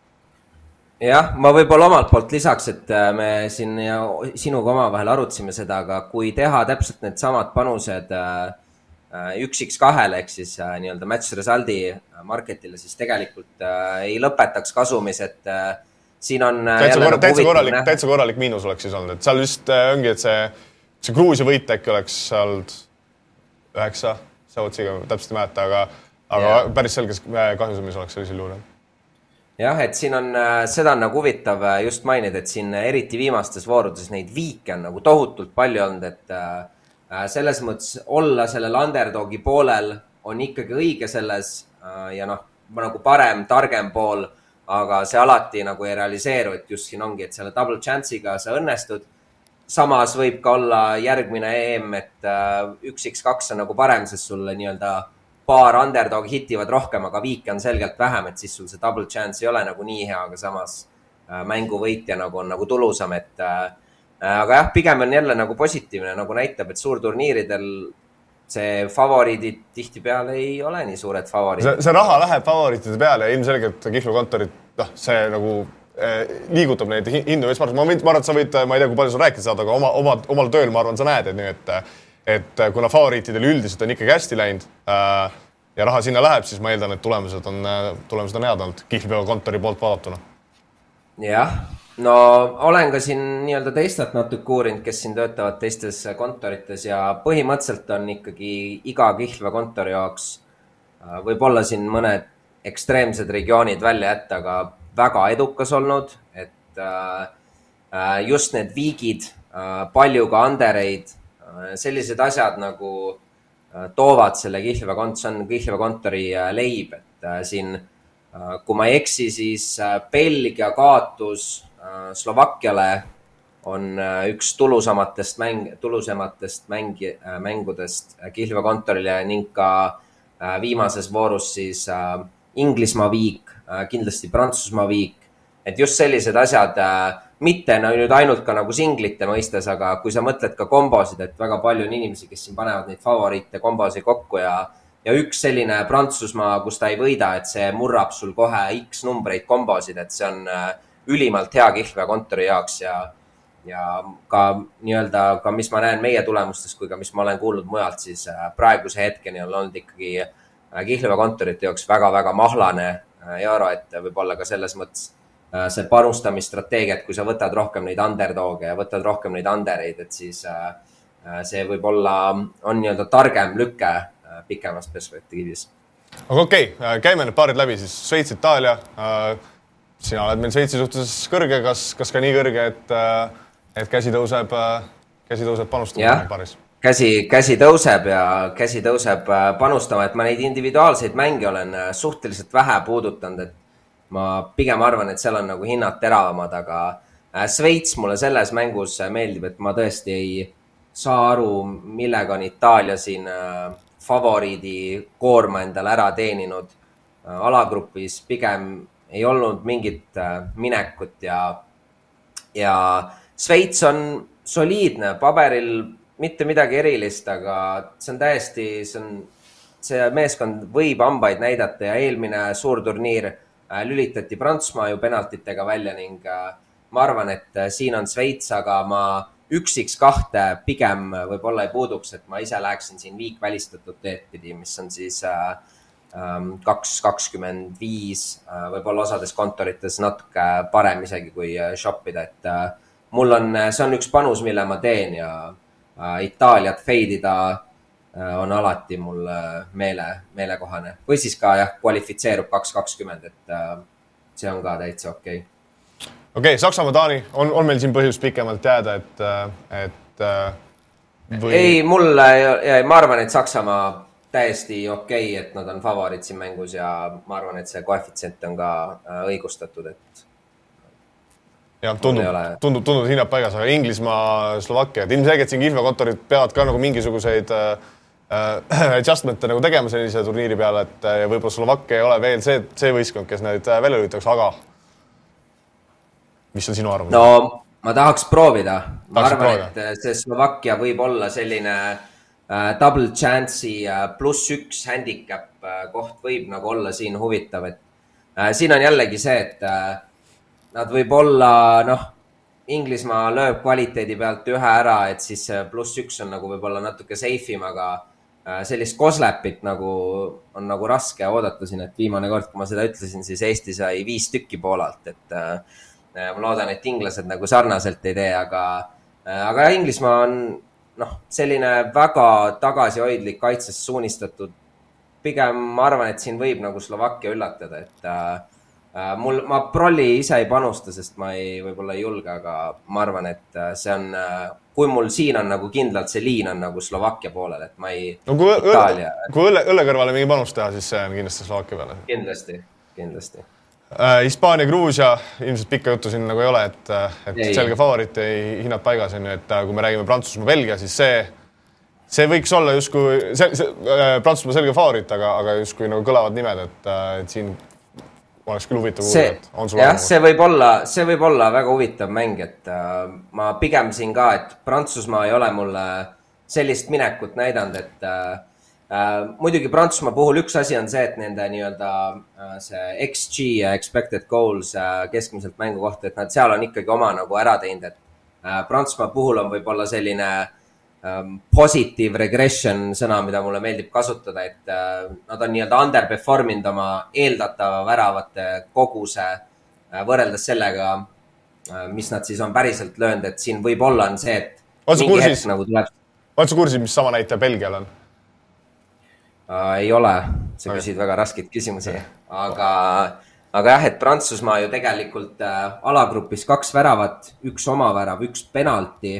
S2: Jah, ma võib-olla omalt poolt lisaks, et me siin ja sinuga oma vahel arutasime seda, aga kui teha täpselt need samad panused äh, üks X kahele ehk siis äh, nii-öelda match result'i marketile, siis tegelikult äh, ei lõpetaks kasumis, et äh, siin on äh,
S1: täitsa, korra, täitsa, korralik, täitsa korralik miinus oleks siis olnud, et seal just äh, ongi, et see, see Gruusia võit äkki oleks olnud üheksa, sa otsiga täpselt ei mäleta, aga, aga yeah. Päris selges kahjusumis oleks sellisel juhul.
S2: Jah, et siin on, seda on nagu huvitav just mainida, et siin eriti viimastes voorudes neid viike on nagu tohutult palju olnud, et äh, selles mõttes olla sellel underdogi poolel on ikkagi õige selles ja noh, nagu parem, targem pool, aga see alati nagu ei realiseeru, et just siin ongi, et selle double chance'iga sa õnnestud. Samas võib ka olla järgmine E M, et üks X kaks on nagu parem, sest sulle nii-öelda paar underdog hitivad rohkem, aga viike on selgelt vähem, et siis sul see double chance ei ole nagu nii hea, aga samas mängu võitja nagu on nagu tulusam, et aga jah, pigem on jälle nagu positiivne, nagu näitab, et suurturniiridel see favoriidid tihti peale ei ole nii suured favoriidid.
S1: See, see raha läheb favoriitide peale ja ilmselgelt kihlveokontorid, noh, see nagu eh, liigutab neid hindu. Ma, ma arvan, et sa võid, ma ei tea, kui palju sa rääkida saad, aga oma, oma, omal tööl ma arvan, sa näed, et, nii, et, et kuna favoriitidel üldiselt on ikkagi hästi läinud äh, ja raha sinna läheb, siis ma eeldan, et tulemused on, tulemused on head olnud kihlveokontori poolt vaadatuna.
S2: Jah. No olen ka siin nii-öelda teistelt natuke uurinud, kes siin töötavad teistes kontorites ja põhimõtteliselt on ikkagi iga kihlveokontori jaoks võib olla siin mõned ekstreemsed regioonid välja jätta, aga väga edukas olnud, et just need viigid, palju ka undereid, sellised asjad nagu toovad selle kihlveokontori, see on kihlveokontori leib, et siin, kui ma ei eksi, siis Belgia kaotus Slovakkiale on üks tulusamatest, mäng, tulusamatest mängi, mängudest kihlveokontorile ning ka viimases voorus siis Inglismaa viik, kindlasti Prantsusmaa viik. Et just sellised asjad mitte no, nüüd ainult ka nagu singlite mõistes, aga kui sa mõtled ka kombosid, et väga palju on inimesi, kes siin panevad neid favoriite kombosi kokku ja, ja üks selline Prantsusmaa, kus ta ei võida, et see murrab sul kohe X numbreid kombosid, et see on ülimalt hea kihlveokontori jaoks ja ja ka nii-öelda, ka mis ma näen meie tulemustest, kui ka mis ma olen kuulnud mujalt, siis praeguse hetkeni on olnud ikkagi kihlveokontorite jaoks väga-väga mahlane euro, et võib-olla ka selles mõttes see panustamisstrateegia, et kui sa võtad rohkem neid underdog'e ja võtad rohkem neid undereid, et siis see võib-olla on nii-öelda targem lükke pikemas perspektiivis.
S1: Aga okei, okay, käime need paarid läbi siis. Šveits, Itaalia. Sina oled meil Šveitsi suhtes kõrge, kas, kas ka nii kõrge, et et käsi tõuseb, käsi tõuseb panustama paaris?
S2: Käsi, käsi tõuseb ja käsi tõuseb panustama, et ma neid individuaalseid mänge olen suhteliselt vähe puudutanud, et ma pigem arvan, et seal on nagu hinnad teravamad, aga Šveits mulle selles mängus meeldib, et ma tõesti ei saa aru, millega on Itaalia siin favoriidi koorma endale ära teeninud alagrupis, pigem ei olnud mingit minekut ja, ja Šveits on soliidne, paberil mitte midagi erilist, aga see on täiesti, see, on, see meeskond võib ambaid näidata ja eelmine suur turniir lülitati Prantsusmaa ju penaltitega välja ning ma arvan, et siin on Šveits, aga ma üksiks kahte pigem võib-olla ei puuduks, et ma ise läheksin siin viik välistatud teed pidi, mis on siis kaks kakskümmend viis, võib-olla osades kontorites natuke parem isegi kui shoppida, et mul on, see on üks panus, mille ma teen ja Itaaliat feidida on alati mul meele, meelekohane. Või siis ka jah, kvalifitseerub kaks kakskümmend, et see on ka täitsa okei.
S1: Okay. Okei, okay, Saksamaa, Taani, on, on meil siin põhjus pikemalt jääda, et, et või... Ei,
S2: mul, ma arvan, et Saksamaa täiesti okei, okay, et nad on favoriid siin mängus ja ma arvan, et see koefitsient on ka õigustatud, et
S1: ja tundub, tundub, tundub hinnad paigas, aga Inglismaa, Slovakkia, et ilmselgelt siin kihlveokontorid peavad ka nagu mingisuguseid äh, adjustmente nagu tegema sellise turniiri peale, et ja võib-olla Slovakkia ei ole veel see, see võistkond, kes neid välja lülitaks, aga mis on sinu arvamus?
S2: No, ma tahaks proovida. Ma tahaks arvan, proovida. Et see Slovakkia võib olla selline äh, double chance'i äh, pluss üks handicap äh, koht võib nagu olla siin huvitav, et äh, siin on jällegi see, et äh, nad võib olla, noh, Inglismaa lööb kvaliteedi pealt ühe ära, et siis pluss üks on nagu võib-olla natuke seifim, aga sellist koslepit nagu on nagu raske oodata siin, et viimane kord, kui ma seda ütlesin, siis Eesti sai viis tükki Poolalt, et ma loodan, et inglased nagu sarnaselt ei tee, aga, aga Inglismaa on noh, selline väga tagasihoidlik kaitses suunistatud. Pigem ma arvan, et siin võib nagu Slovakkia üllatada, et Mul, ma prolli ise ei panusta, sest ma ei, võib-olla ei julge, aga ma arvan, et see on, kui mul siin on nagu kindlalt see liin on nagu Slovakkia poolel, et ma ei...
S1: No kui Itaalia... õlle, kui õlle, õlle kõrvale mingi panust teha, siis see on kindlasti Slovakkia peale.
S2: Kindlasti, kindlasti.
S1: Äh, Hispaania, Gruusia, ilmselt pikka juttu siin nagu ei ole, et, et ei. Selge favoriit ei hinnad paigas on, et kui me räägime Prantsusmaa, Belgia, siis see, see võiks olla justkui see, see, Prantsusmaa selge favoriit, aga, aga justkui nagu kõlavad nimed, et, et siin oleks küll huvitav kuulda, et on sul
S2: jah, see võib olla, see võib olla väga huvitav mäng, et uh, ma pigem siin ka, et Prantsusmaa ei ole mulle sellist minekut näidanud, et uh, uh, muidugi Prantsusmaa puhul üks asi on see, et nende nii-öelda uh, see X G ja expected goals uh, keskmiselt mängu kohta, et nad seal on ikkagi oma nagu ära teinud, et uh, Prantsusmaa puhul on võib-olla selline um, positive regression sõna, mida mulle meeldib kasutada, et uh, nad on nii-öelda underperforminud oma eeldatava väravate koguse uh, võrreldes sellega, uh, mis nad siis on päriselt löönud, et siin võib-olla on see, et
S1: mingi kursis, hetk nagu tuleb... Oled sa kursis, mis sama näitaja Belgial on?
S2: Uh, ei ole, sa okay. Küsid väga raskeid küsimusi, aga, aga jah, et Prantsusmaa ju tegelikult uh, alagrupis kaks väravat, üks oma värav, üks penalti,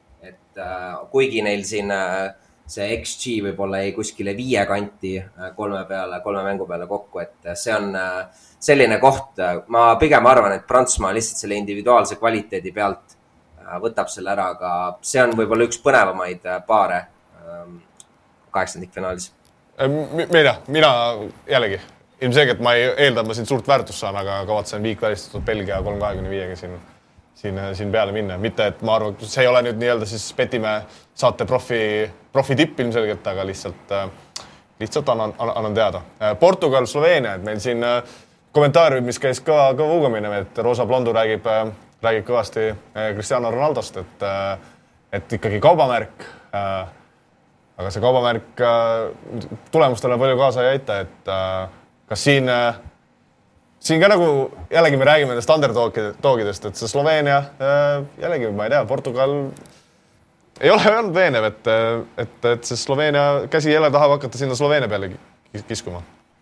S2: kuigi neil siin see X G võib-olla ei kuskile viie kanti kolme peale, kolme mängu peale kokku, et see on selline koht, ma pigem arvan, et Prantsusmaa lihtsalt selle individuaalse kvaliteedi pealt võtab selle ära, aga see on võib-olla üks põnevamaid paare kaheksandikfinaalis.
S1: Mina, mina jällegi, ilmselgelt ma ei eelda, et ma siin suurt väärtust saan, aga kavatsen viik välistatud Belgia kolm kahekümne viiega siin siin, siin peale minna. Mitte, et ma arvan, see ei ole nüüd nii-öelda siis petime saate profi, profi tipp ilmselgelt, aga lihtsalt, lihtsalt annan, annan teada. Portugal, Sloveenia, et meil siin kommentaariumid, mis käis ka, ka uugamine, et Rosa Blondu räägib, räägib kõvasti Cristiano Ronaldost, et, et ikkagi kaubamärk, aga see kaubamärk tulemustele palju kaasa ei aita, et kas siin Siin ka nagu jällegi me räägime nendest underdogidest, et see Sloveenia, jällegi ma ei tea, Portugal ei ole olnud veenev, et, et, et see Sloveenia käsi jälle tahab hakata sinna Sloveenia peale kiskuma.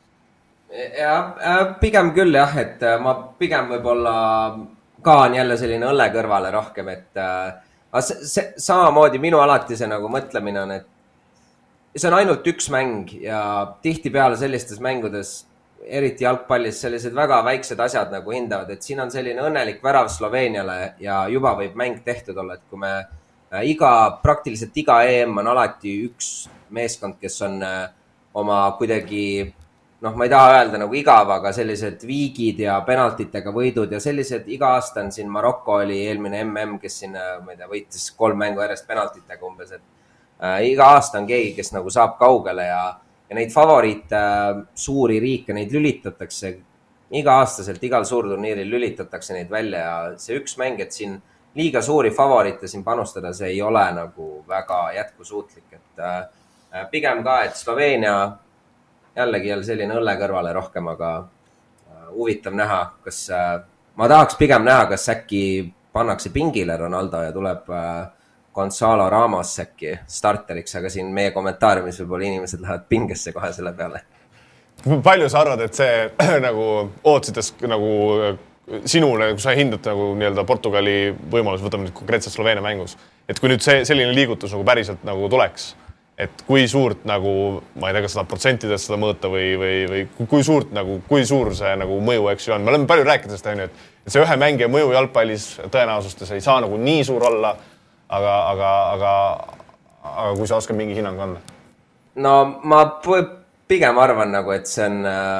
S2: Ja, pigem küll jah, et ma pigem võib-olla ka on jälle selline õlle kõrvale rohkem, et see, see, samamoodi minu alati see nagu mõtlemine on, et see on ainult üks mäng ja tihti peale sellistes mängudes eriti jalgpallis sellised väga väiksed asjad nagu hindavad, et siin on selline õnnelik värav Sloveeniale ja juba võib mäng tehtud olla, et kui me iga, praktiliselt iga E M on alati üks meeskond, kes on oma kuidagi, noh, ma ei taha öelda nagu igav, aga sellised viigid ja penaltitega võidud ja sellised iga aasta on siin Marokko oli eelmine M M, kes siin, ma ei tea, võitis kolm mängu järjest penaltitega umbes, et äh, iga aasta on keegi, kes nagu saab kaugele ja Ja neid favoriite, suuri riike, neid lülitatakse iga aastaselt, igal suurturniiril lülitatakse neid välja ja see üks mäng, et siin liiga suuri favoriite siin panustada, see ei ole nagu väga jätkusuutlik. Et äh, pigem ka, et Sloveenia jällegi jälle selline õlle kõrvale rohkem, aga äh, huvitav näha, kas äh, ma tahaks pigem näha, kas äkki pannakse pingile Ronaldo ja tuleb äh, Gonzalo Ramos äkki starteriks, aga siin meie kommentaariumis võib-olla inimesed lähevad pingesse kohe selle peale.
S1: Palju sa arvad, et see nagu ootsides nagu sinule, kui sa hindad nagu nii-öelda Portugali võimalus, võtame nüüd konkreetselt Sloveenia mängus, et kui nüüd see, selline liigutus nagu päriselt nagu tuleks, et kui suurt nagu, ma ei tea, kas seda protsentides seda mõõta või, või, või kui suurt nagu, kui suur see nagu mõju, eks ju on. Me oleme palju rääkinud sellest, et see ühe mängija mõju jalgpallis tõenäosustes ei saa nagu nii suur olla, Aga, aga, aga, aga kui sa oskad mingi hinnang anda?
S2: No ma pigem arvan nagu, et see on,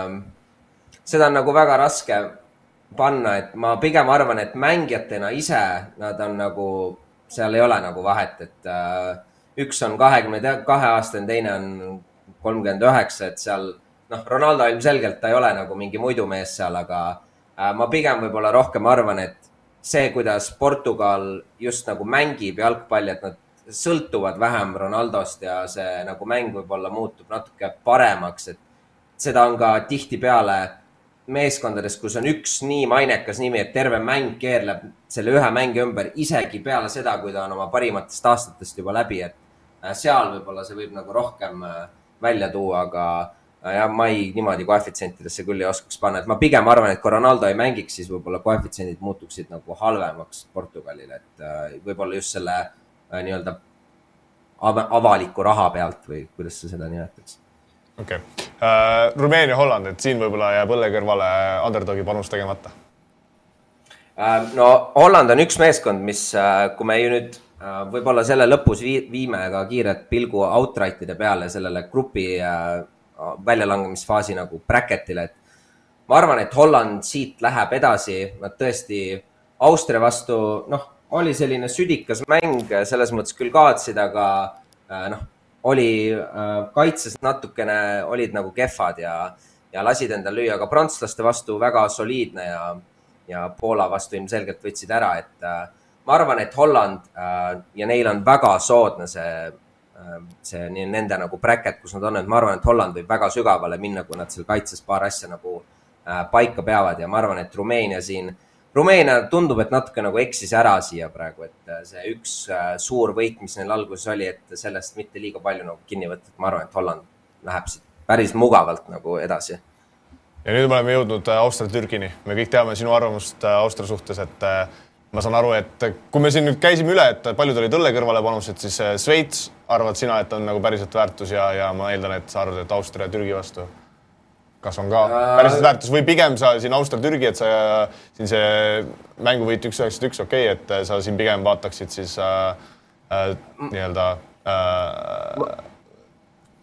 S2: äh, seda on nagu väga raske panna, et ma pigem arvan, et mängijatena ise nad on nagu, seal ei ole nagu vahet, et äh, üks on kahekümne kahe aastane, teine on kolmkümmend üheksa, et seal, noh, Ronaldo ilmselgelt ta ei ole nagu mingi muidu mees seal, aga äh, ma pigem võib-olla rohkem arvan, et see, kuidas Portugal just nagu mängib jalgpalli, et nad sõltuvad vähem Ronaldost ja see nagu mäng võib-olla muutub natuke paremaks, et seda on ka tihti peale meeskondades, kus on üks nii mainekas nimi, et terve mäng keerleb selle ühe mängi ümber, isegi peale seda, kui ta on oma parimatest aastatest juba läbi, et seal võib-olla see võib nagu rohkem välja tuua, aga ja ma ei niimoodi koefitsientidesse küll ei oskaks panna, et ma pigem arvan, et kui Ronaldo ei mängiks, siis võib-olla koefitsiendid muutuksid nagu halvemaks Portugalile, et võib-olla just selle nii-öelda avaliku raha pealt või kuidas sa seda nimetaks.
S1: Okei. Okay. Uh, Rumeenia, Holland, et siin võib-olla jääb õlle kõrvale underdogi panus tegemata.
S2: Uh, no Holland on üks meeskond, mis uh, kui me ju nüüd uh, võib-olla selle lõpus viime ka kiiret pilgu outrightide peale sellele grupi uh, väljalangemisfaasi nagu bracketile, et ma arvan, et Holland siit läheb edasi, nad tõesti Austria vastu, noh, oli selline südikas mäng, selles mõttes küll kaotsid, aga noh, oli kaitses natukene, olid nagu kehvad ja, ja lasid endal lüüa, aga prantslaste vastu väga soliidne ja, ja Poola vastu ilmselgelt võtsid ära, et ma arvan, et Holland ja neil on väga soodne see see nii nende nagu bracket, kus nad on, et ma arvan, et Holland võib väga sügavale minna, kui nad seal kaitses paar asja nagu äh, paika peavad ja ma arvan, et Rumeenia siin, Rumeenia tundub, et natuke nagu eksis ära siia praegu, et see üks äh, suur võit, mis neil alguses oli, et sellest mitte liiga palju nagu kinni võtta, et ma arvan, et Holland läheb siit päris mugavalt nagu edasi.
S1: Ja nüüd me oleme jõudnud Austria-Türgini. Me kõik teame sinu arvamust Austria suhtes, et ma saan aru, et kui me siin nüüd käisime üle, et paljud olid õlle kõrvale panused, siis Sveits arvad sina, et on nagu päriselt väärtus ja, ja ma eeldan, et sa arvad, et Austria ja Türgi vastu. Kas on ka päriselt väärtus või pigem sa siin Austria-Türgi, et sa siin see mängu võit üks üheksakümmend üks okei, et sa siin pigem vaataksid siis äh, äh, nii-öelda äh,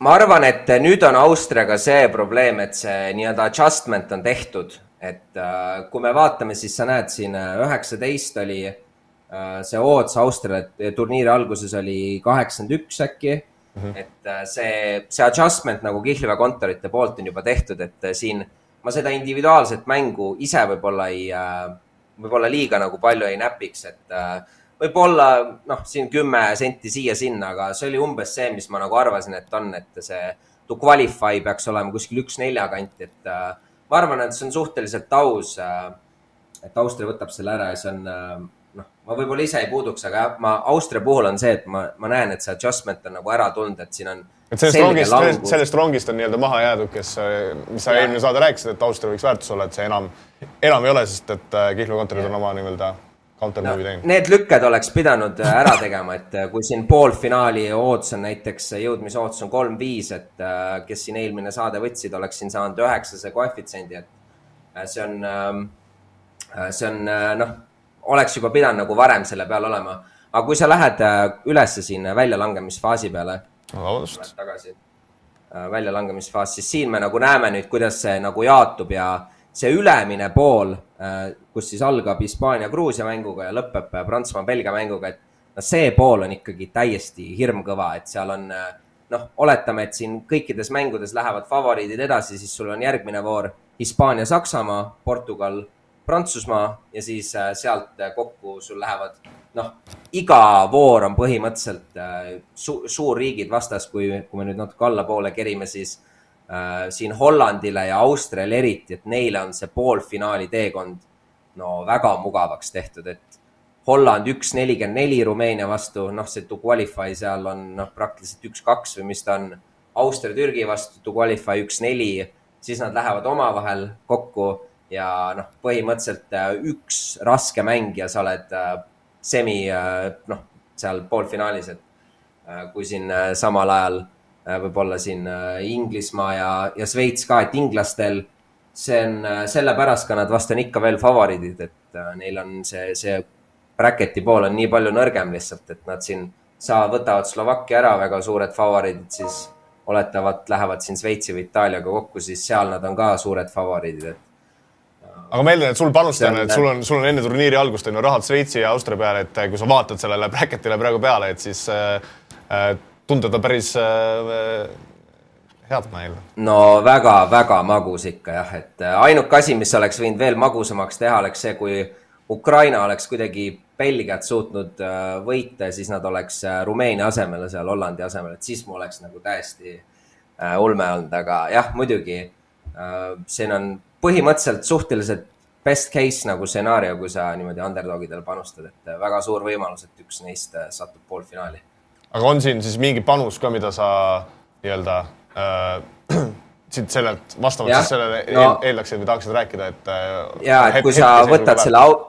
S2: ma arvan, et nüüd on Austriaga see probleem, et see nii-öelda adjustment on tehtud, et kui me vaatame, siis sa näed siin üheksateist oli see odds Austria turniiri alguses oli kaheksakümmend üks äkki, mm-hmm. et see, see adjustment nagu Kihlve kontorite poolt on juba tehtud, et siin ma seda individuaalset mängu ise võib-olla ei, võib-olla liiga nagu palju ei näpiks, et võib-olla noh, siin kümme senti siia sinna, aga see oli umbes see, mis ma nagu arvasin, et on, et see to qualify peaks olema kuskil üks nelja kanti, et äh, ma arvan, et see on suhteliselt aus, äh, et Austria võtab selle ära ja see on, äh, noh, ma võib-olla ise ei puuduks, aga ma, Austria puhul on see, et ma, ma näen, et see adjustment on nagu ära tulnud, et siin on
S1: et sellest rongist, sellest, sellest rongist on nii-öelda maha jäädud, kes, mis sa eelmine saade rääkisid, et Austria võiks väärtus olla, et see enam, enam ei ole, sest et Kihlve kontorid on oma nii-öelda No,
S2: need lükked oleks pidanud ära tegema, et kui siin poolfinaali odds on näiteks jõudmise odds on kolm viis, et kes siin eelmine saade võtsid, oleks siin saanud üheksase koefitsiendi, et see on, see on, noh, oleks juba pidanud nagu varem selle peal olema. Aga kui sa lähed üles siin väljalangemisfaasi peale,
S1: no,
S2: tagasi väljalangemisfaas, siis siin me nagu näeme nüüd, kuidas see nagu jaatub ja see ülemine pool, kus siis algab Hispaania-Gruusia mänguga ja lõpeb Prantsusmaa-Belgia mänguga, et no see pool on ikkagi täiesti hirmkõva, et seal on, noh, oletame, et siin kõikides mängudes lähevad favoriidid edasi, siis sul on järgmine voor Hispaania-Saksamaa, Portugal, Prantsusmaa ja siis sealt kokku sul lähevad, noh, iga voor on põhimõtteliselt su suurriigid vastas, kui, kui me nüüd natuke alla poole kerime, siis Uh, siin Hollandile ja Austriale eriti, et neile on see poolfinaali teekond no väga mugavaks tehtud, et Holland üks nelikümmend neli Rumeenia vastu, noh see to qualify seal on noh, praktiliselt üks kaks või mis ta on Austria-Türgi vastu to qualify üks neli, siis nad lähevad omavahel kokku ja noh, põhimõtteliselt üks raske mäng ja sa oled uh, semi, uh, noh, seal poolfinaalis, et uh, kui siin uh, samal ajal võib-olla siin Inglismaa ja, ja Sveits ka, et inglastel see on sellepärast ka nad vast on ikka veel favoriidid, et neil on see, see bracketi pool on nii palju nõrgem lihtsalt, et nad siin saa võtavad Slovakkia ära väga suured favoriidid, siis oletavad lähevad siin Sveitsi või Itaaliaga kokku, siis seal nad on ka suured favoriidid. Et...
S1: aga ma eeldan, et sul panustan, et sul on, sul on enne turniiri algust on rahad Sveitsi ja Austria peale, et kui sa vaatad sellele bracketile praegu peale, et siis äh, tundeda päris äh, head meil.
S2: No väga, väga magus ikka jah, et ainuke asi, mis oleks võinud veel magusamaks teha, oleks see, kui Ukraina oleks kuidagi Belgiat suutnud äh, võita, siis nad oleks äh, Rumeenia asemel, seal Hollandi asemel, et siis mu oleks nagu täiesti äh, ulme olnud, aga jah, muidugi äh, siin on põhimõtteliselt suhteliselt best case nagu stsenaario, kui sa niimoodi underdogidele panustad, et väga suur võimalus, et üks neist äh, satub poolfinaali.
S1: Aga on siin siis mingi panus ka, mida sa nii-öelda äh, siit sellelt vastavalt siis sellele no, eeldaksid või tahaksid rääkida, et äh,
S2: ja, et kui sa võtad selle au...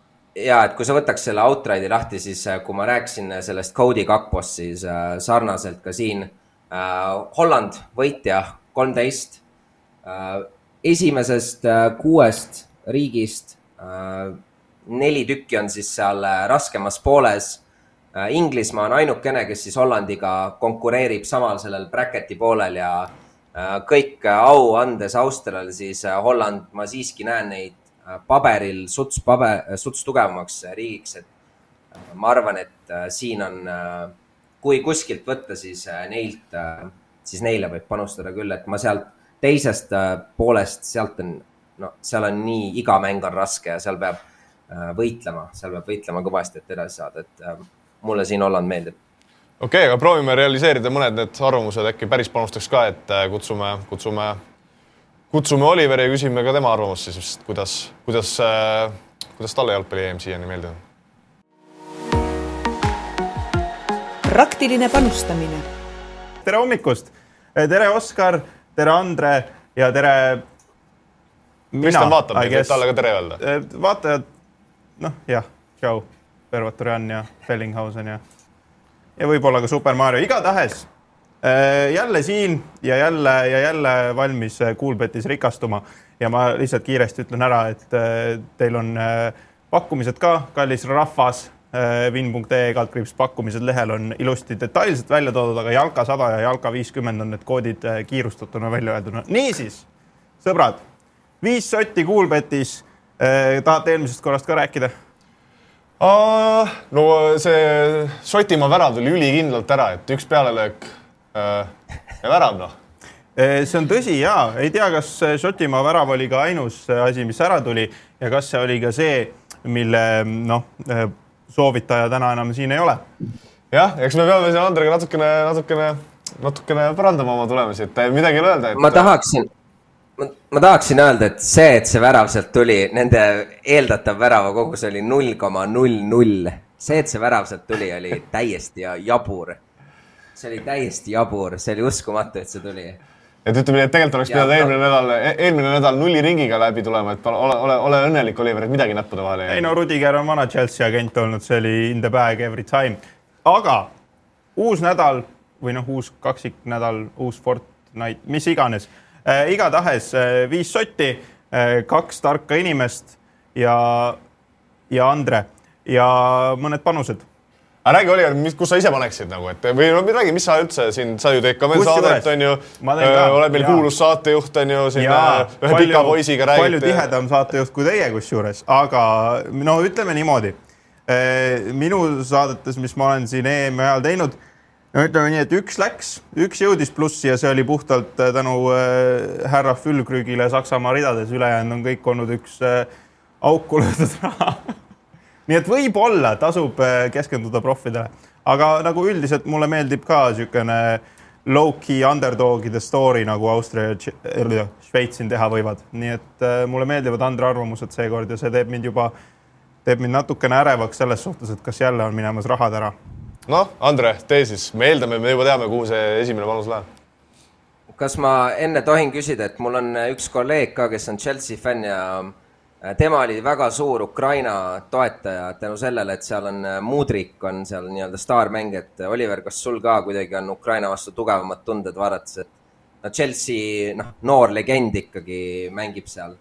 S2: ja, et kui sa võtaks selle outride'i lahti, siis kui ma rääkisin sellest Cody Gakpost, siis äh, sarnaselt ka siin äh, Holland võitja kolmteist äh, esimesest äh, kuuest riigist äh, neli tükki on siis seal äh, raskemas pooles. Inglismaa on ainukene, kes siis Hollandiga konkureerib samal sellel bracketi poolel ja kõik au andes Austriale, siis Holland, ma siiski näen neid paberil suts, paber, suts tugevamaks riigiks, et ma arvan, et siin on, kui kuskilt võtta, siis neilt, siis neile võib panustada küll, et ma sealt teisest poolest, sealt on, no seal on nii, iga mäng on raske ja seal peab võitlema, seal peab võitlema kõvasti, et edasi saada, et mulle siin Holland meeldib.
S1: Okei, okay, aga proovime realiseerida mõned need arvamused, äkki päris panustaks ka, et kutsume, kutsume, kutsume Oliveri ja küsime ka tema arvamust siis, kuidas, kuidas, kuidas talle jalgpalli E M siiani meeldib.
S3: Praktiline panustamine.
S4: Tere hommikust! Tere Oskar, tere Andre ja tere mina.
S1: Kristjan vaatab, et talle ka tere öelda.
S4: Vaatajad, noh jah, tšau. Pervaturian ja Fellinghausen ja, ja võib-olla ka Super Mario. Igatahes jälle siin ja jälle, ja jälle valmis Coolbetis rikastuma. Ja ma lihtsalt kiiresti ütlen ära, et teil on pakkumised ka, kallis rahvas. win.ee kaldkriips pakkumised lehel on ilusti detailselt välja toodud, aga Jalka sada ja Jalka viiskümmend on need koodid kiirustatuna välja öelduna. Niisiis, sõbrad, viis sotti Kuulbetis. Tahate eelmisest korrast ka rääkida?
S1: No see Šotimaa värav tuli ülikindlalt ära, et üks pealelöök ja värav, noh.
S4: See on tõsi, jaa. Ei tea, kas Šotimaa värav oli ka ainus asi, mis ära tuli ja kas see oli ka see, mille noh, soovitaja täna enam siin ei ole.
S1: Jah, eks me peame siin Andrega natukene, natukene, natukene parandama oma tulemusi, et midagi ei öelda. Et...
S2: Ma tahaksin, ma, ma tahaksin öelda, et see, et see värav sealt tuli, nende eeldatav värava kogus oli null koma null null. See, et see värav sealt tuli, oli täiesti jabur. See oli täiesti jabur, see oli uskumatu, et see tuli.
S1: Et ütleme, et tegelikult oleks pidanud eelmine nädal, eelmine nädal nulli ringiga läbi tulema, et ole, ole, ole õnnelik, Oliver, et midagi näppude vahele.
S4: Ei no, Rudiger on vana Chelsea agent olnud, see oli in the bag every time. Aga uus nädal või noh, uus kaksik nädal, uus Fortnite, mis iganes. Äh, igatahes äh, viis sotti, äh, kaks tarka inimest ja, ja Andre ja mõned panused.
S1: Aga räägi, Oliver, mis, kus sa ise paneksid nagu, et või no, räägi, mis sa üldse siin, sa ju teed ka veel saadet, on ju, oled meil kuulus saatejuht, on ju, siin ja, ühe palju, pika poisiga räägite.
S4: Palju tihedam saatejuht kui teie kus juures, aga no ütleme niimoodi, minu saadetes, mis ma olen siin E M ajal teinud, no ütleme nii, et üks läks, üks jõudis plussi ja see oli puhtalt tänu härra Fülkrügile Saksamaa ridades, ülejäänud on kõik olnud üks auku löödud raha. Nii et võib-olla tasub keskenduda profidele. Aga nagu üldiselt mulle meeldib ka sükene low-key underdogide story, nagu Austria ja Šveitsin teha võivad. Nii et mulle meeldivad Andre arvamused seekord ja see teeb mind juba teeb mind natukene ärevaks selles suhtes, et kas jälle on minemas rahad ära.
S1: Noh, Andre, tee siis. Me eeldame, me juba teame, kuhu see esimene panus läheb.
S2: Kas ma enne tohin küsida, et mul on üks kolleeg ka, kes on Chelsea fänn ja tema oli väga suur Ukraina toetaja tänu sellele, et seal on Mudrik, on seal nii-öelda staarmäng, et Oliver, kas sul ka kuidagi on Ukraina vastu tugevamad tunded vaadates, et no Chelsea no, noor legend ikkagi mängib seal?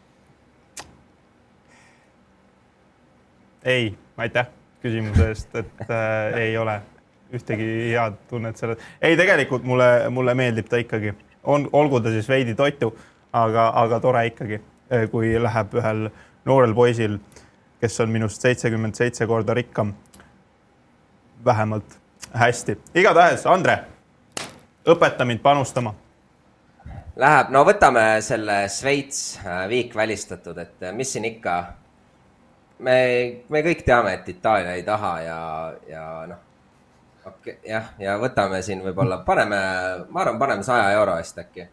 S4: Ei, aitäh küsimuse eest, et äh, ei ole ühtegi head tunnet selle. Ei, tegelikult mulle, mulle meeldib ta ikkagi. On, olgu ta siis veidi toitu, aga, aga tore ikkagi. Kui läheb ühel noorel poisil, kes on minust seitsekümmend seitse korda rikkam, vähemalt hästi. Igatahes, Andre, õpeta mind panustama.
S2: Läheb, no võtame selle Šveits viik välistatud, et mis siin ikka, me, me kõik teame, et Itaalia ei taha ja, ja noh, okay, jah, ja võtame siin võib-olla, paneme, ma arvan, paneme saja euro eest äkki.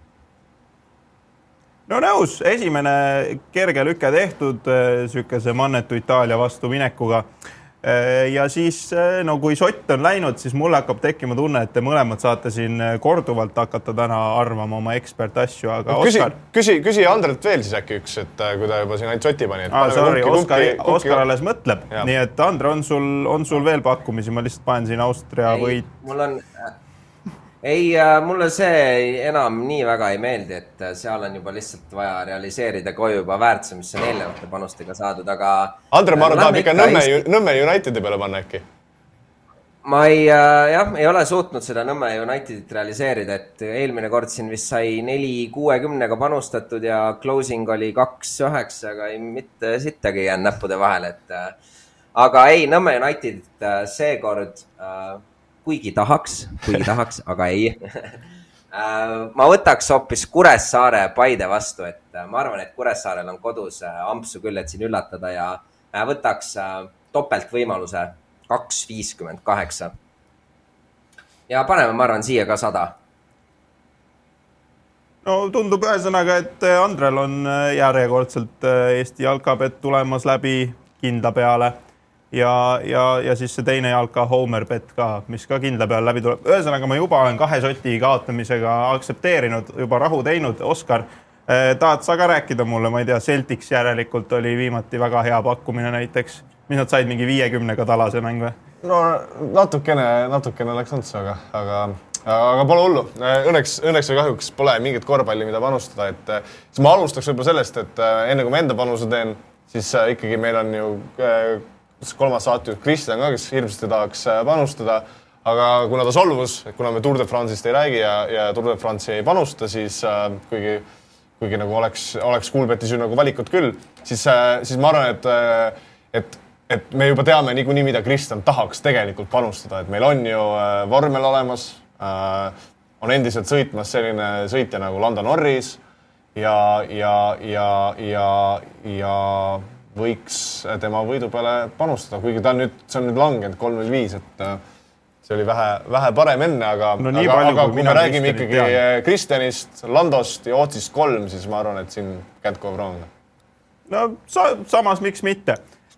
S4: No nõus, esimene kerge lüke tehtud sükese mannetu Itaalia vastu minekuga. Ja siis, no kui sott on läinud, siis mulle hakkab tekkima tunne, et te mõlemad saate siin korduvalt hakata täna arvama oma ekspertasju, aga
S1: no, küsi,
S4: Oskar...
S1: Küsi, küsi Andret veel siis äkki üks, et kui ta juba siin ainult sotti pani.
S4: Ah, sorry, kumki, Oskar, kumki, kumki, Oskar alles mõtleb. Ja. Nii et Andre, on sul, on sul veel pakkumisi? Ma lihtsalt panen siin Austria
S2: ei,
S4: võit.
S2: Mul on... Ei, mulle see enam nii väga ei meeldi, et seal on juba lihtsalt vaja realiseerida koju juba väärtuse, mis on eelnevate panustega saadud, aga...
S1: Andre, ma arvan, tahab ikka Nõmme, Nõmme Unitedi peale panna äkki?
S2: Ma ei, jah, ei ole suutnud seda Nõmme Unitedit realiseerida, et eelmine kord siin vist sai neli kuuekümnega panustatud ja closing oli kaks üheksa, aga ei mitte sittagi jään näppude vahele, et... Aga ei, Nõmme Unitedit seekord... kuigi tahaks, kuigi tahaks, aga ei. Ma võtaks hoopis Kuressaare Paide vastu, et ma arvan, et Kuressaarel on kodus ampsu küll, et siin üllatada ja võtaks topelt võimaluse kaks viiskümmend kaheksa. Ja paneme, ma arvan, siia ka sada.
S4: No tundub ühesõnaga, et Andrel on järjekordselt Eesti jalkapett tulemas läbi kindla peale. Ja, ja, ja siis see teine jalka Homer bet ka, mis ka kindla peal läbi tuleb. Ühesõnaga, ma juba olen kahe soti kaotamisega aksepteerinud, juba rahu teinud. Oskar, eh, tahad sa ka rääkida mulle? Ma ei tea, Celtics järelikult oli viimati väga hea pakkumine näiteks. Mis nad said mingi viiekümnega talase mäng või?
S1: No natukene, natukene läks nõnts, aga, aga, aga pole hullu. Õnneks, õnneks või kahjuks pole mingit korvpalli, mida panustada. Et, siis ma alustaks võib-olla sellest, et enne kui ma enda panuse teen, siis ikkagi meil on ju... kolmas saatejuht Kristjan ka, kes hirmsasti tahaks panustada, aga kuna ta solvus, kuna me Tour de France'ist ei räägi ja, ja Tour de France ei panusta, siis äh, kuigi, kuigi nagu oleks, oleks Coolbetis ju nagu valikut küll, siis, äh, siis ma arvan, et, et, et me juba teame niikuinii, mida Kristjan tahaks tegelikult panustada, et meil on ju äh, vormel olemas, äh, on endiselt sõitmas selline sõitja nagu Lando Norris, ja, ja, ja, ja, ja võiks tema võidu peale panustada, kuigi ta on nüüd, see on nüüd langenud kolm null viis, et see oli vähe, vähe parem enne, aga,
S4: no
S1: aga,
S4: palju,
S1: aga kui me räägime
S4: Kristjanit
S1: ikkagi
S4: tean.
S1: Kristjanist, Landost ja Ootsist kolm, siis ma arvan, et siin can't go wrong.
S4: No sa, samas miks mitte.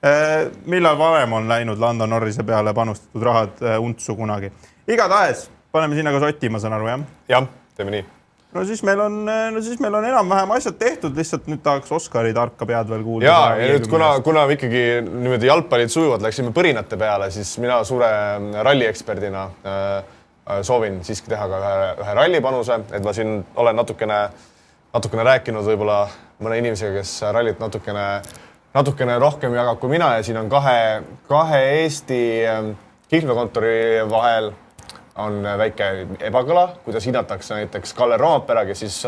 S4: Millal varem on läinud Lando Norrise peale panustatud rahad untsu kunagi? Igatahes, paneme sinna ka sotti, ma saan aru, jah?
S1: Jah, teeme nii.
S4: No siis meil on, no siis meil on enam-vähem asjad tehtud, lihtsalt nüüd tahaks Oskari tarka pead veel kuulda.
S1: Jaa, ja nüüd kuna, kuna ikkagi niimoodi jalgpallid sujuvad, läksime põrinate peale, siis mina suure rallieksperdina äh, soovin siiski teha ka ühe, ühe rallipanuse, et ma siin olen natukene, natukene rääkinud võib-olla mõne inimesega, kes rallit natukene, natukene rohkem jagab kui mina ja siin on kahe, kahe Eesti kihlvekontori vahel on väike ebakõla, kuidas hinnatakse näiteks Kalle Roomapera, kes siis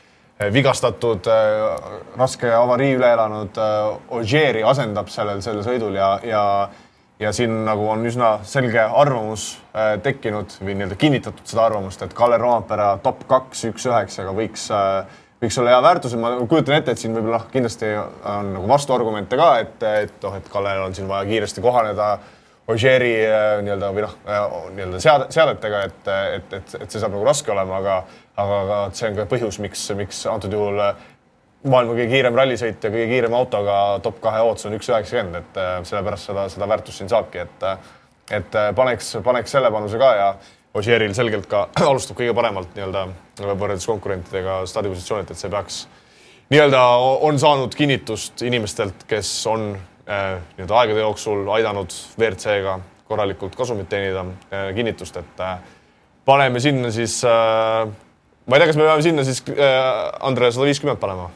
S1: vigastatud, raske avarii üle elanud Ogieri asendab sellel, sellel sõidul ja, ja, ja siin nagu on üsna selge arvamus tekkinud või nii-öelda kinnitatud seda arvamust, et Kalle Roomapera top kaks üks üheksaga võiks, võiks olla hea väärtus. Ma kujutan ette, et siin võib-olla kindlasti on nagu vastuargumente ka, et, et, oh, et Kallel on siin vaja kiiresti kohaneda Ogieri nii-öelda või noh, nii-öelda seadetega, et, et, et, et see saab nagu raske olema, aga, aga see on ka põhjus, miks, miks antud juhul maailma kõige kiirem rallisõit ja kõige kiirem autoga top kahe oots on üks üheksakümmend, et sellepärast seda, seda väärtust siin saabki, et, et paneks, paneks selle panuse ka ja Ogieril selgelt ka alustab kõige paremalt nii-öelda võrreldes konkurentidega stadipositsioonilt, et see peaks nii-öelda on saanud kinnitust inimestelt, kes on nii-öelda aegade jooksul aidanud V R C-ga korralikult kasumit teenida kinnitust, et paneme sinna siis, ma ei tea, kas me peame sinna siis Andre sada viiskümmend panema?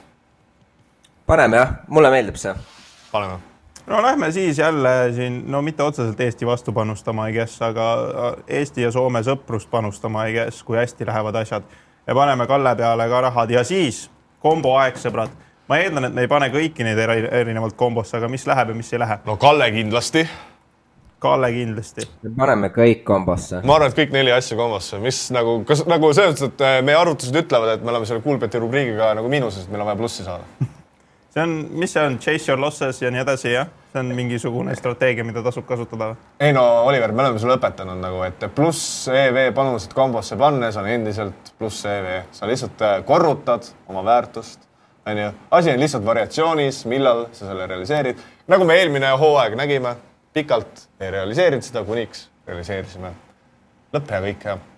S2: Paneme jah, mulle meeldib see.
S1: Paneme.
S4: No lähme siis jälle siin, no mitte otseselt Eesti vastu panustama, I guess, aga Eesti ja Soome sõprust panustama, I guess, kui hästi lähevad asjad. Ja paneme Kalle peale ka rahad ja siis kombo aeg, sõbrad. Ma eeldan, et me ei pane kõiki neid erinevalt kombosse, aga mis läheb ja mis ei lähe?
S1: No Kalle kindlasti.
S4: Kalle kindlasti.
S2: Me paneme kõik kombosse.
S1: Ma arvan, et kõik neli asja kombosse. Mis nagu, kas, nagu selles, et meie arvutused ütlevad, et me oleme selle Coolbeti rubriigiga nagu miinuses, et meil on vaja plussi saada.
S4: See on, mis see on? Chase your losses ja nii edasi, jah? See on mingisugune strateegia, mida tasub kasutada.
S1: Ei no, Oliver, me oleme sulle õpetanud nagu, et pluss E V panused kombosse pannes on endiselt pluss E V. Sa lihtsalt korrutad oma väärtust. Asi on lihtsalt variatsioonis, millal sa selle realiseerid. Nagu me eelmine hooaeg nägime, pikalt ei realiseerinud seda, kuniks realiseerisime. Lõpp ja kõik, jah.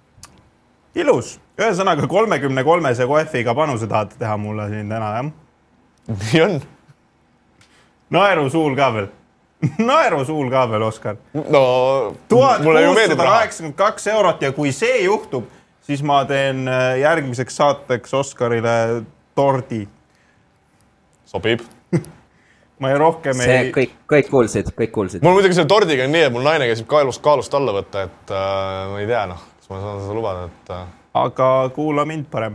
S4: Ilus. Ühesõnaga kolmekümne kolmese koefiga panuse tahate teha mulle siin täna, jah?
S1: Nii on.
S4: Naeru suul ka veel. Naeru suul ka veel, Oskar.
S1: No,
S4: tuhat kuussada kaheksakümmend kaks eurot ja kui see juhtub, siis ma teen järgmiseks saateks Oskarile tordi.
S1: Sobib.
S4: Ma ei rohkem
S2: see
S4: ei...
S2: kõik, kõik kuulsid, kõik kuulsid.
S1: Mul muidugi selle tordiga on nii, et mul naine käsib kaalust, kaalust alla võtta, et äh, ma ei tea, noh, kas ma saan seda lubada, et... Äh...
S4: Aga kuula mind parem.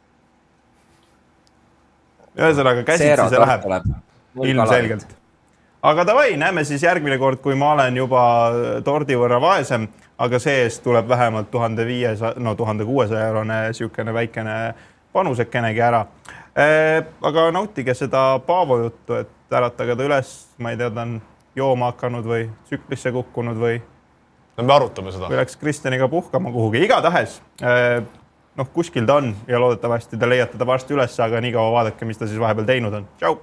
S4: Ühesõnaga käsitsi see läheb. Ilmselgelt. Aga davai, näeme siis järgmine kord, kui ma olen juba tordi võrra vaesem, aga sees tuleb vähemalt tuhande viiesaja, no tuhande kuuesaja eurone siukene väikene panusekenegi ära. Aga nautige seda Paavo juttu, et äratage ta üles, ma ei tea, ta on jooma hakanud või tsüklisse kukkunud või...
S1: No me arutame seda.
S4: Või läks Kristjaniga puhkama kuhugi. Igatahes, noh, kuskil ta on ja loodetavasti te leiate ta varsti üles, aga nii kaua vaadake, mis ta siis vahepeal teinud on. Tšau!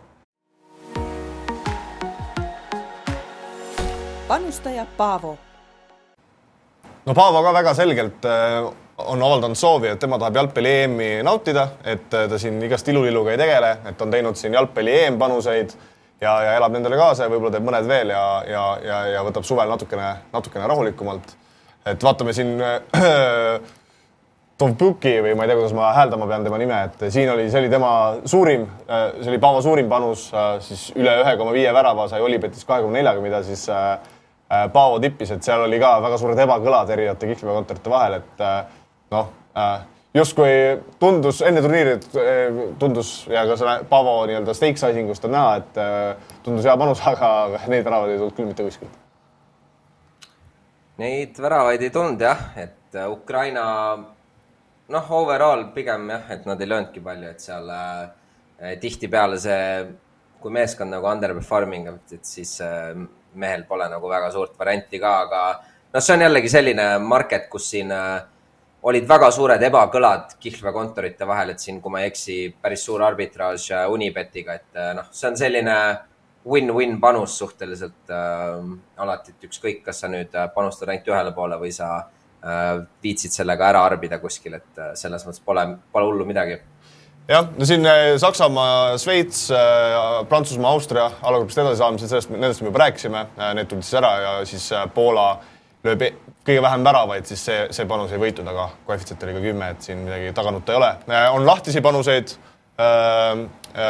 S3: Panustaja Paavo.
S1: No Paavo ka väga selgelt on avaldanud soovi, et tema tahab jalgpalli E M-i nautida, et ta siin igast iluliluga ei tegele, et on teinud siin jalgpalli E M-panuseid ja, ja elab nendele kaasa ja võib-olla teeb mõned veel ja, ja, ja, ja võtab suvel natukene, natukene rahulikumalt. Et vaatame siin Tovbuki või ma ei tea, kuidas ma hääldama pean tema nime, et siin oli, see oli tema suurim, see oli Paavo suurim panus, siis üle ühe koma viie värava sai Olipetis kahekümne neljaga, mida siis Paavo tippis, et seal oli ka väga suured ebakõlad erinevate kihlveokontorite vahel, et noh, justkui tundus, enne turniiri tundus ja ka selle Paavo nii-öelda stake-sizingust on näha, et tundus hea panus, aga neid väravaid ei tulnud küll mitte kuskilt.
S2: Neid väravaid ei tulnud jah, et Ukraina noh, overall pigem jah, et nad ei lööndki palju, et seal äh, tihti peale see, kui meeskond nagu underperforming, et siis äh, mehel pole nagu väga suurt varianti ka, aga noh, see on jällegi selline market, kus siin äh, olid väga suured ebakõlad kihlveokontorite vahel, et siin, kui ma ei eksi, päris suur arbitraaž äh, Unibetiga, et äh, noh, see on selline win-win panus suhteliselt äh, alati, et ükskõik, kas sa nüüd äh, panustad ainult ühele poole või sa viitsid sellega ära arbida kuskil, et selles mõttes pole, pole hullu midagi.
S1: Jah, no siin Saksamaa, Sveits, Prantsusmaa, Austria alagrupist edasi saamised, sellest, nendest me juba rääkisime, need tulid siis ära ja siis Poola lööb kõige vähem väravaid, siis see, see panus ei võitud, aga koefitsient oli ka kümme, et siin midagi taganutta ei ole. On lahtisi panuseid äh,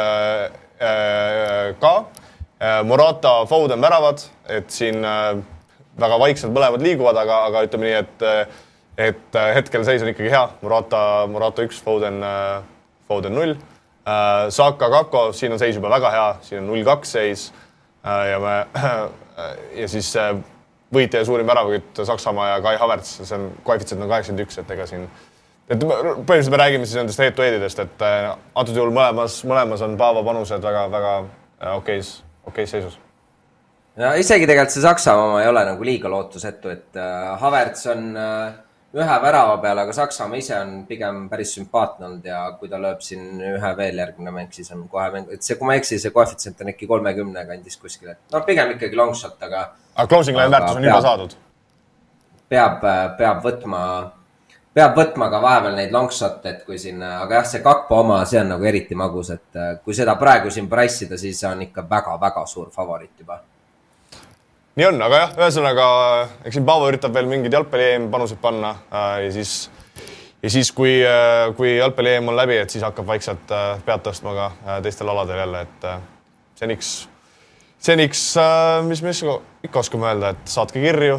S1: äh, ka, Morata, Foden väravad, et siin äh, väga vaikselt mõlemad liiguvad, aga, aga ütleme nii, et, et hetkel seis on ikkagi hea. Morata, Morata üks, Foden, Foden null. Saka, Kako, siin on seis juba väga hea, siin on null kaks seis. Ja, me, ja siis võitja ja suurim väravakütt Saksamaa ja Kai Havertz, see on koefitsient on kaheksakümmend üks, et ega siin... Et põhimõtteliselt me räägime siis nendest head-to-headidest, et antud juhul mõlemas, mõlemas on Paavo panused väga, väga okeis, okeis seisus.
S2: Ja isegi tegelikult see Saksamaa ei ole nagu liiga lootusetu, et äh, Havertz on äh, ühe värava peal, aga Saksamaa ise on pigem päris sümpaatne olnud ja kui ta lööb siin ühe veel järgmine mäng, siis on kohe mäng, et see, kui ma eksi, see koefitsient on ikka kolmekümne kandis kuskil, et no pigem ikkagi long shot, aga
S1: aga closing line väärtus on juba saadud?
S2: Peab, peab võtma peab võtma ka vahepeal neid long shot, et kui siin, aga jah, see Kakpo oma, see on nagu eriti magus, et kui seda praegu siin pricida, siis on ikka väga-väga suur favoriit juba.
S1: Nii on, aga jah, ühesõnaga, eks siin Paavo üritab veel mingid jalgpalli-E M panusid panna ja siis, ja siis kui, kui jalgpalli-E M on läbi, et siis hakkab vaikselt pead tõstma ka teistel aladel jälle, et seniks, seniks mis me ikka oskame öelda, et saatke kirju,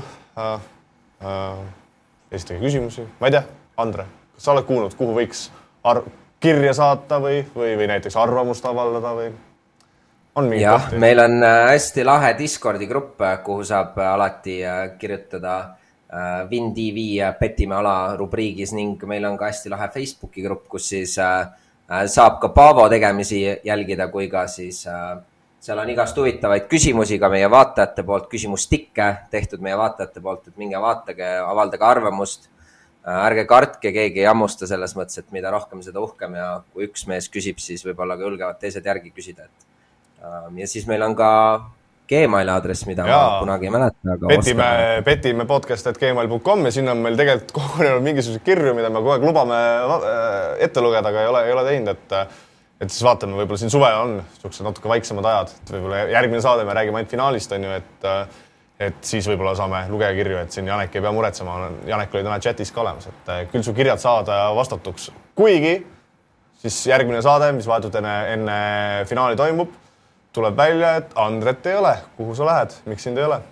S1: esitage küsimusi, ma ei tea, Andre, kas sa oled kuulnud, kuhu võiks ar- kirja saata või, või, või näiteks arvamust avaldada või?
S2: Jah, kohti? Meil on hästi lahe Discordi grupp, kuhu saab alati kirjutada Win T V Petime ala rubriigis ning meil on ka hästi lahe Facebooki grupp, kus siis saab ka Paavo tegemisi jälgida, kui ka siis seal on igast huvitavaid küsimusi ka meie vaatajate poolt, küsimustikke tehtud meie vaatajate poolt, et minge vaatage, avaldage arvamust, ärge kartke, keegi ei jammusta selles mõttes, et mida rohkem seda uhkem ja kui üks mees küsib, siis võib-olla ka julgevad teised järgi küsida, et ja siis meil on ka Gmaili aadress, mida Jaa. ma kunagi ei mäleta. Aga
S1: petime, petime podcast at gmail dot com ja sinna on meil tegelikult kogunenud mingisugused kirju, mida me kogu aeg lubame ette lugeda, aga ei ole, ei ole teinud, et, et siis vaatame, võib-olla siin suvel on sellised natuke vaiksemad ajad, et võib-olla järgmine saade me räägime ainult finaalist, on ju, et, et siis võib-olla saame lugea kirju, et siin Janek ei pea muretsema, Janek oli täna chatis ka olemas, et küll su kirjad saada vastatuks, kuigi siis järgmine saade, mis vahetult enne, enne finaali toimub, tuleb välja, et Andret ei ole. Kuhu sa lähed? Miks sind ei ole?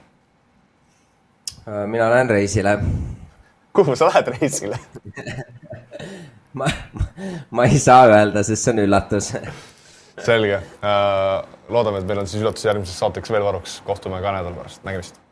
S2: Mina lähen reisile.
S1: Kuhu sa lähed reisile?
S2: ma, ma ei saa öelda, sest see on üllatus.
S1: Selge. Loodame, et meil on siis üllatus järgmises saateks veel varuks. Kohtume ka nädal pärast. Nägemist.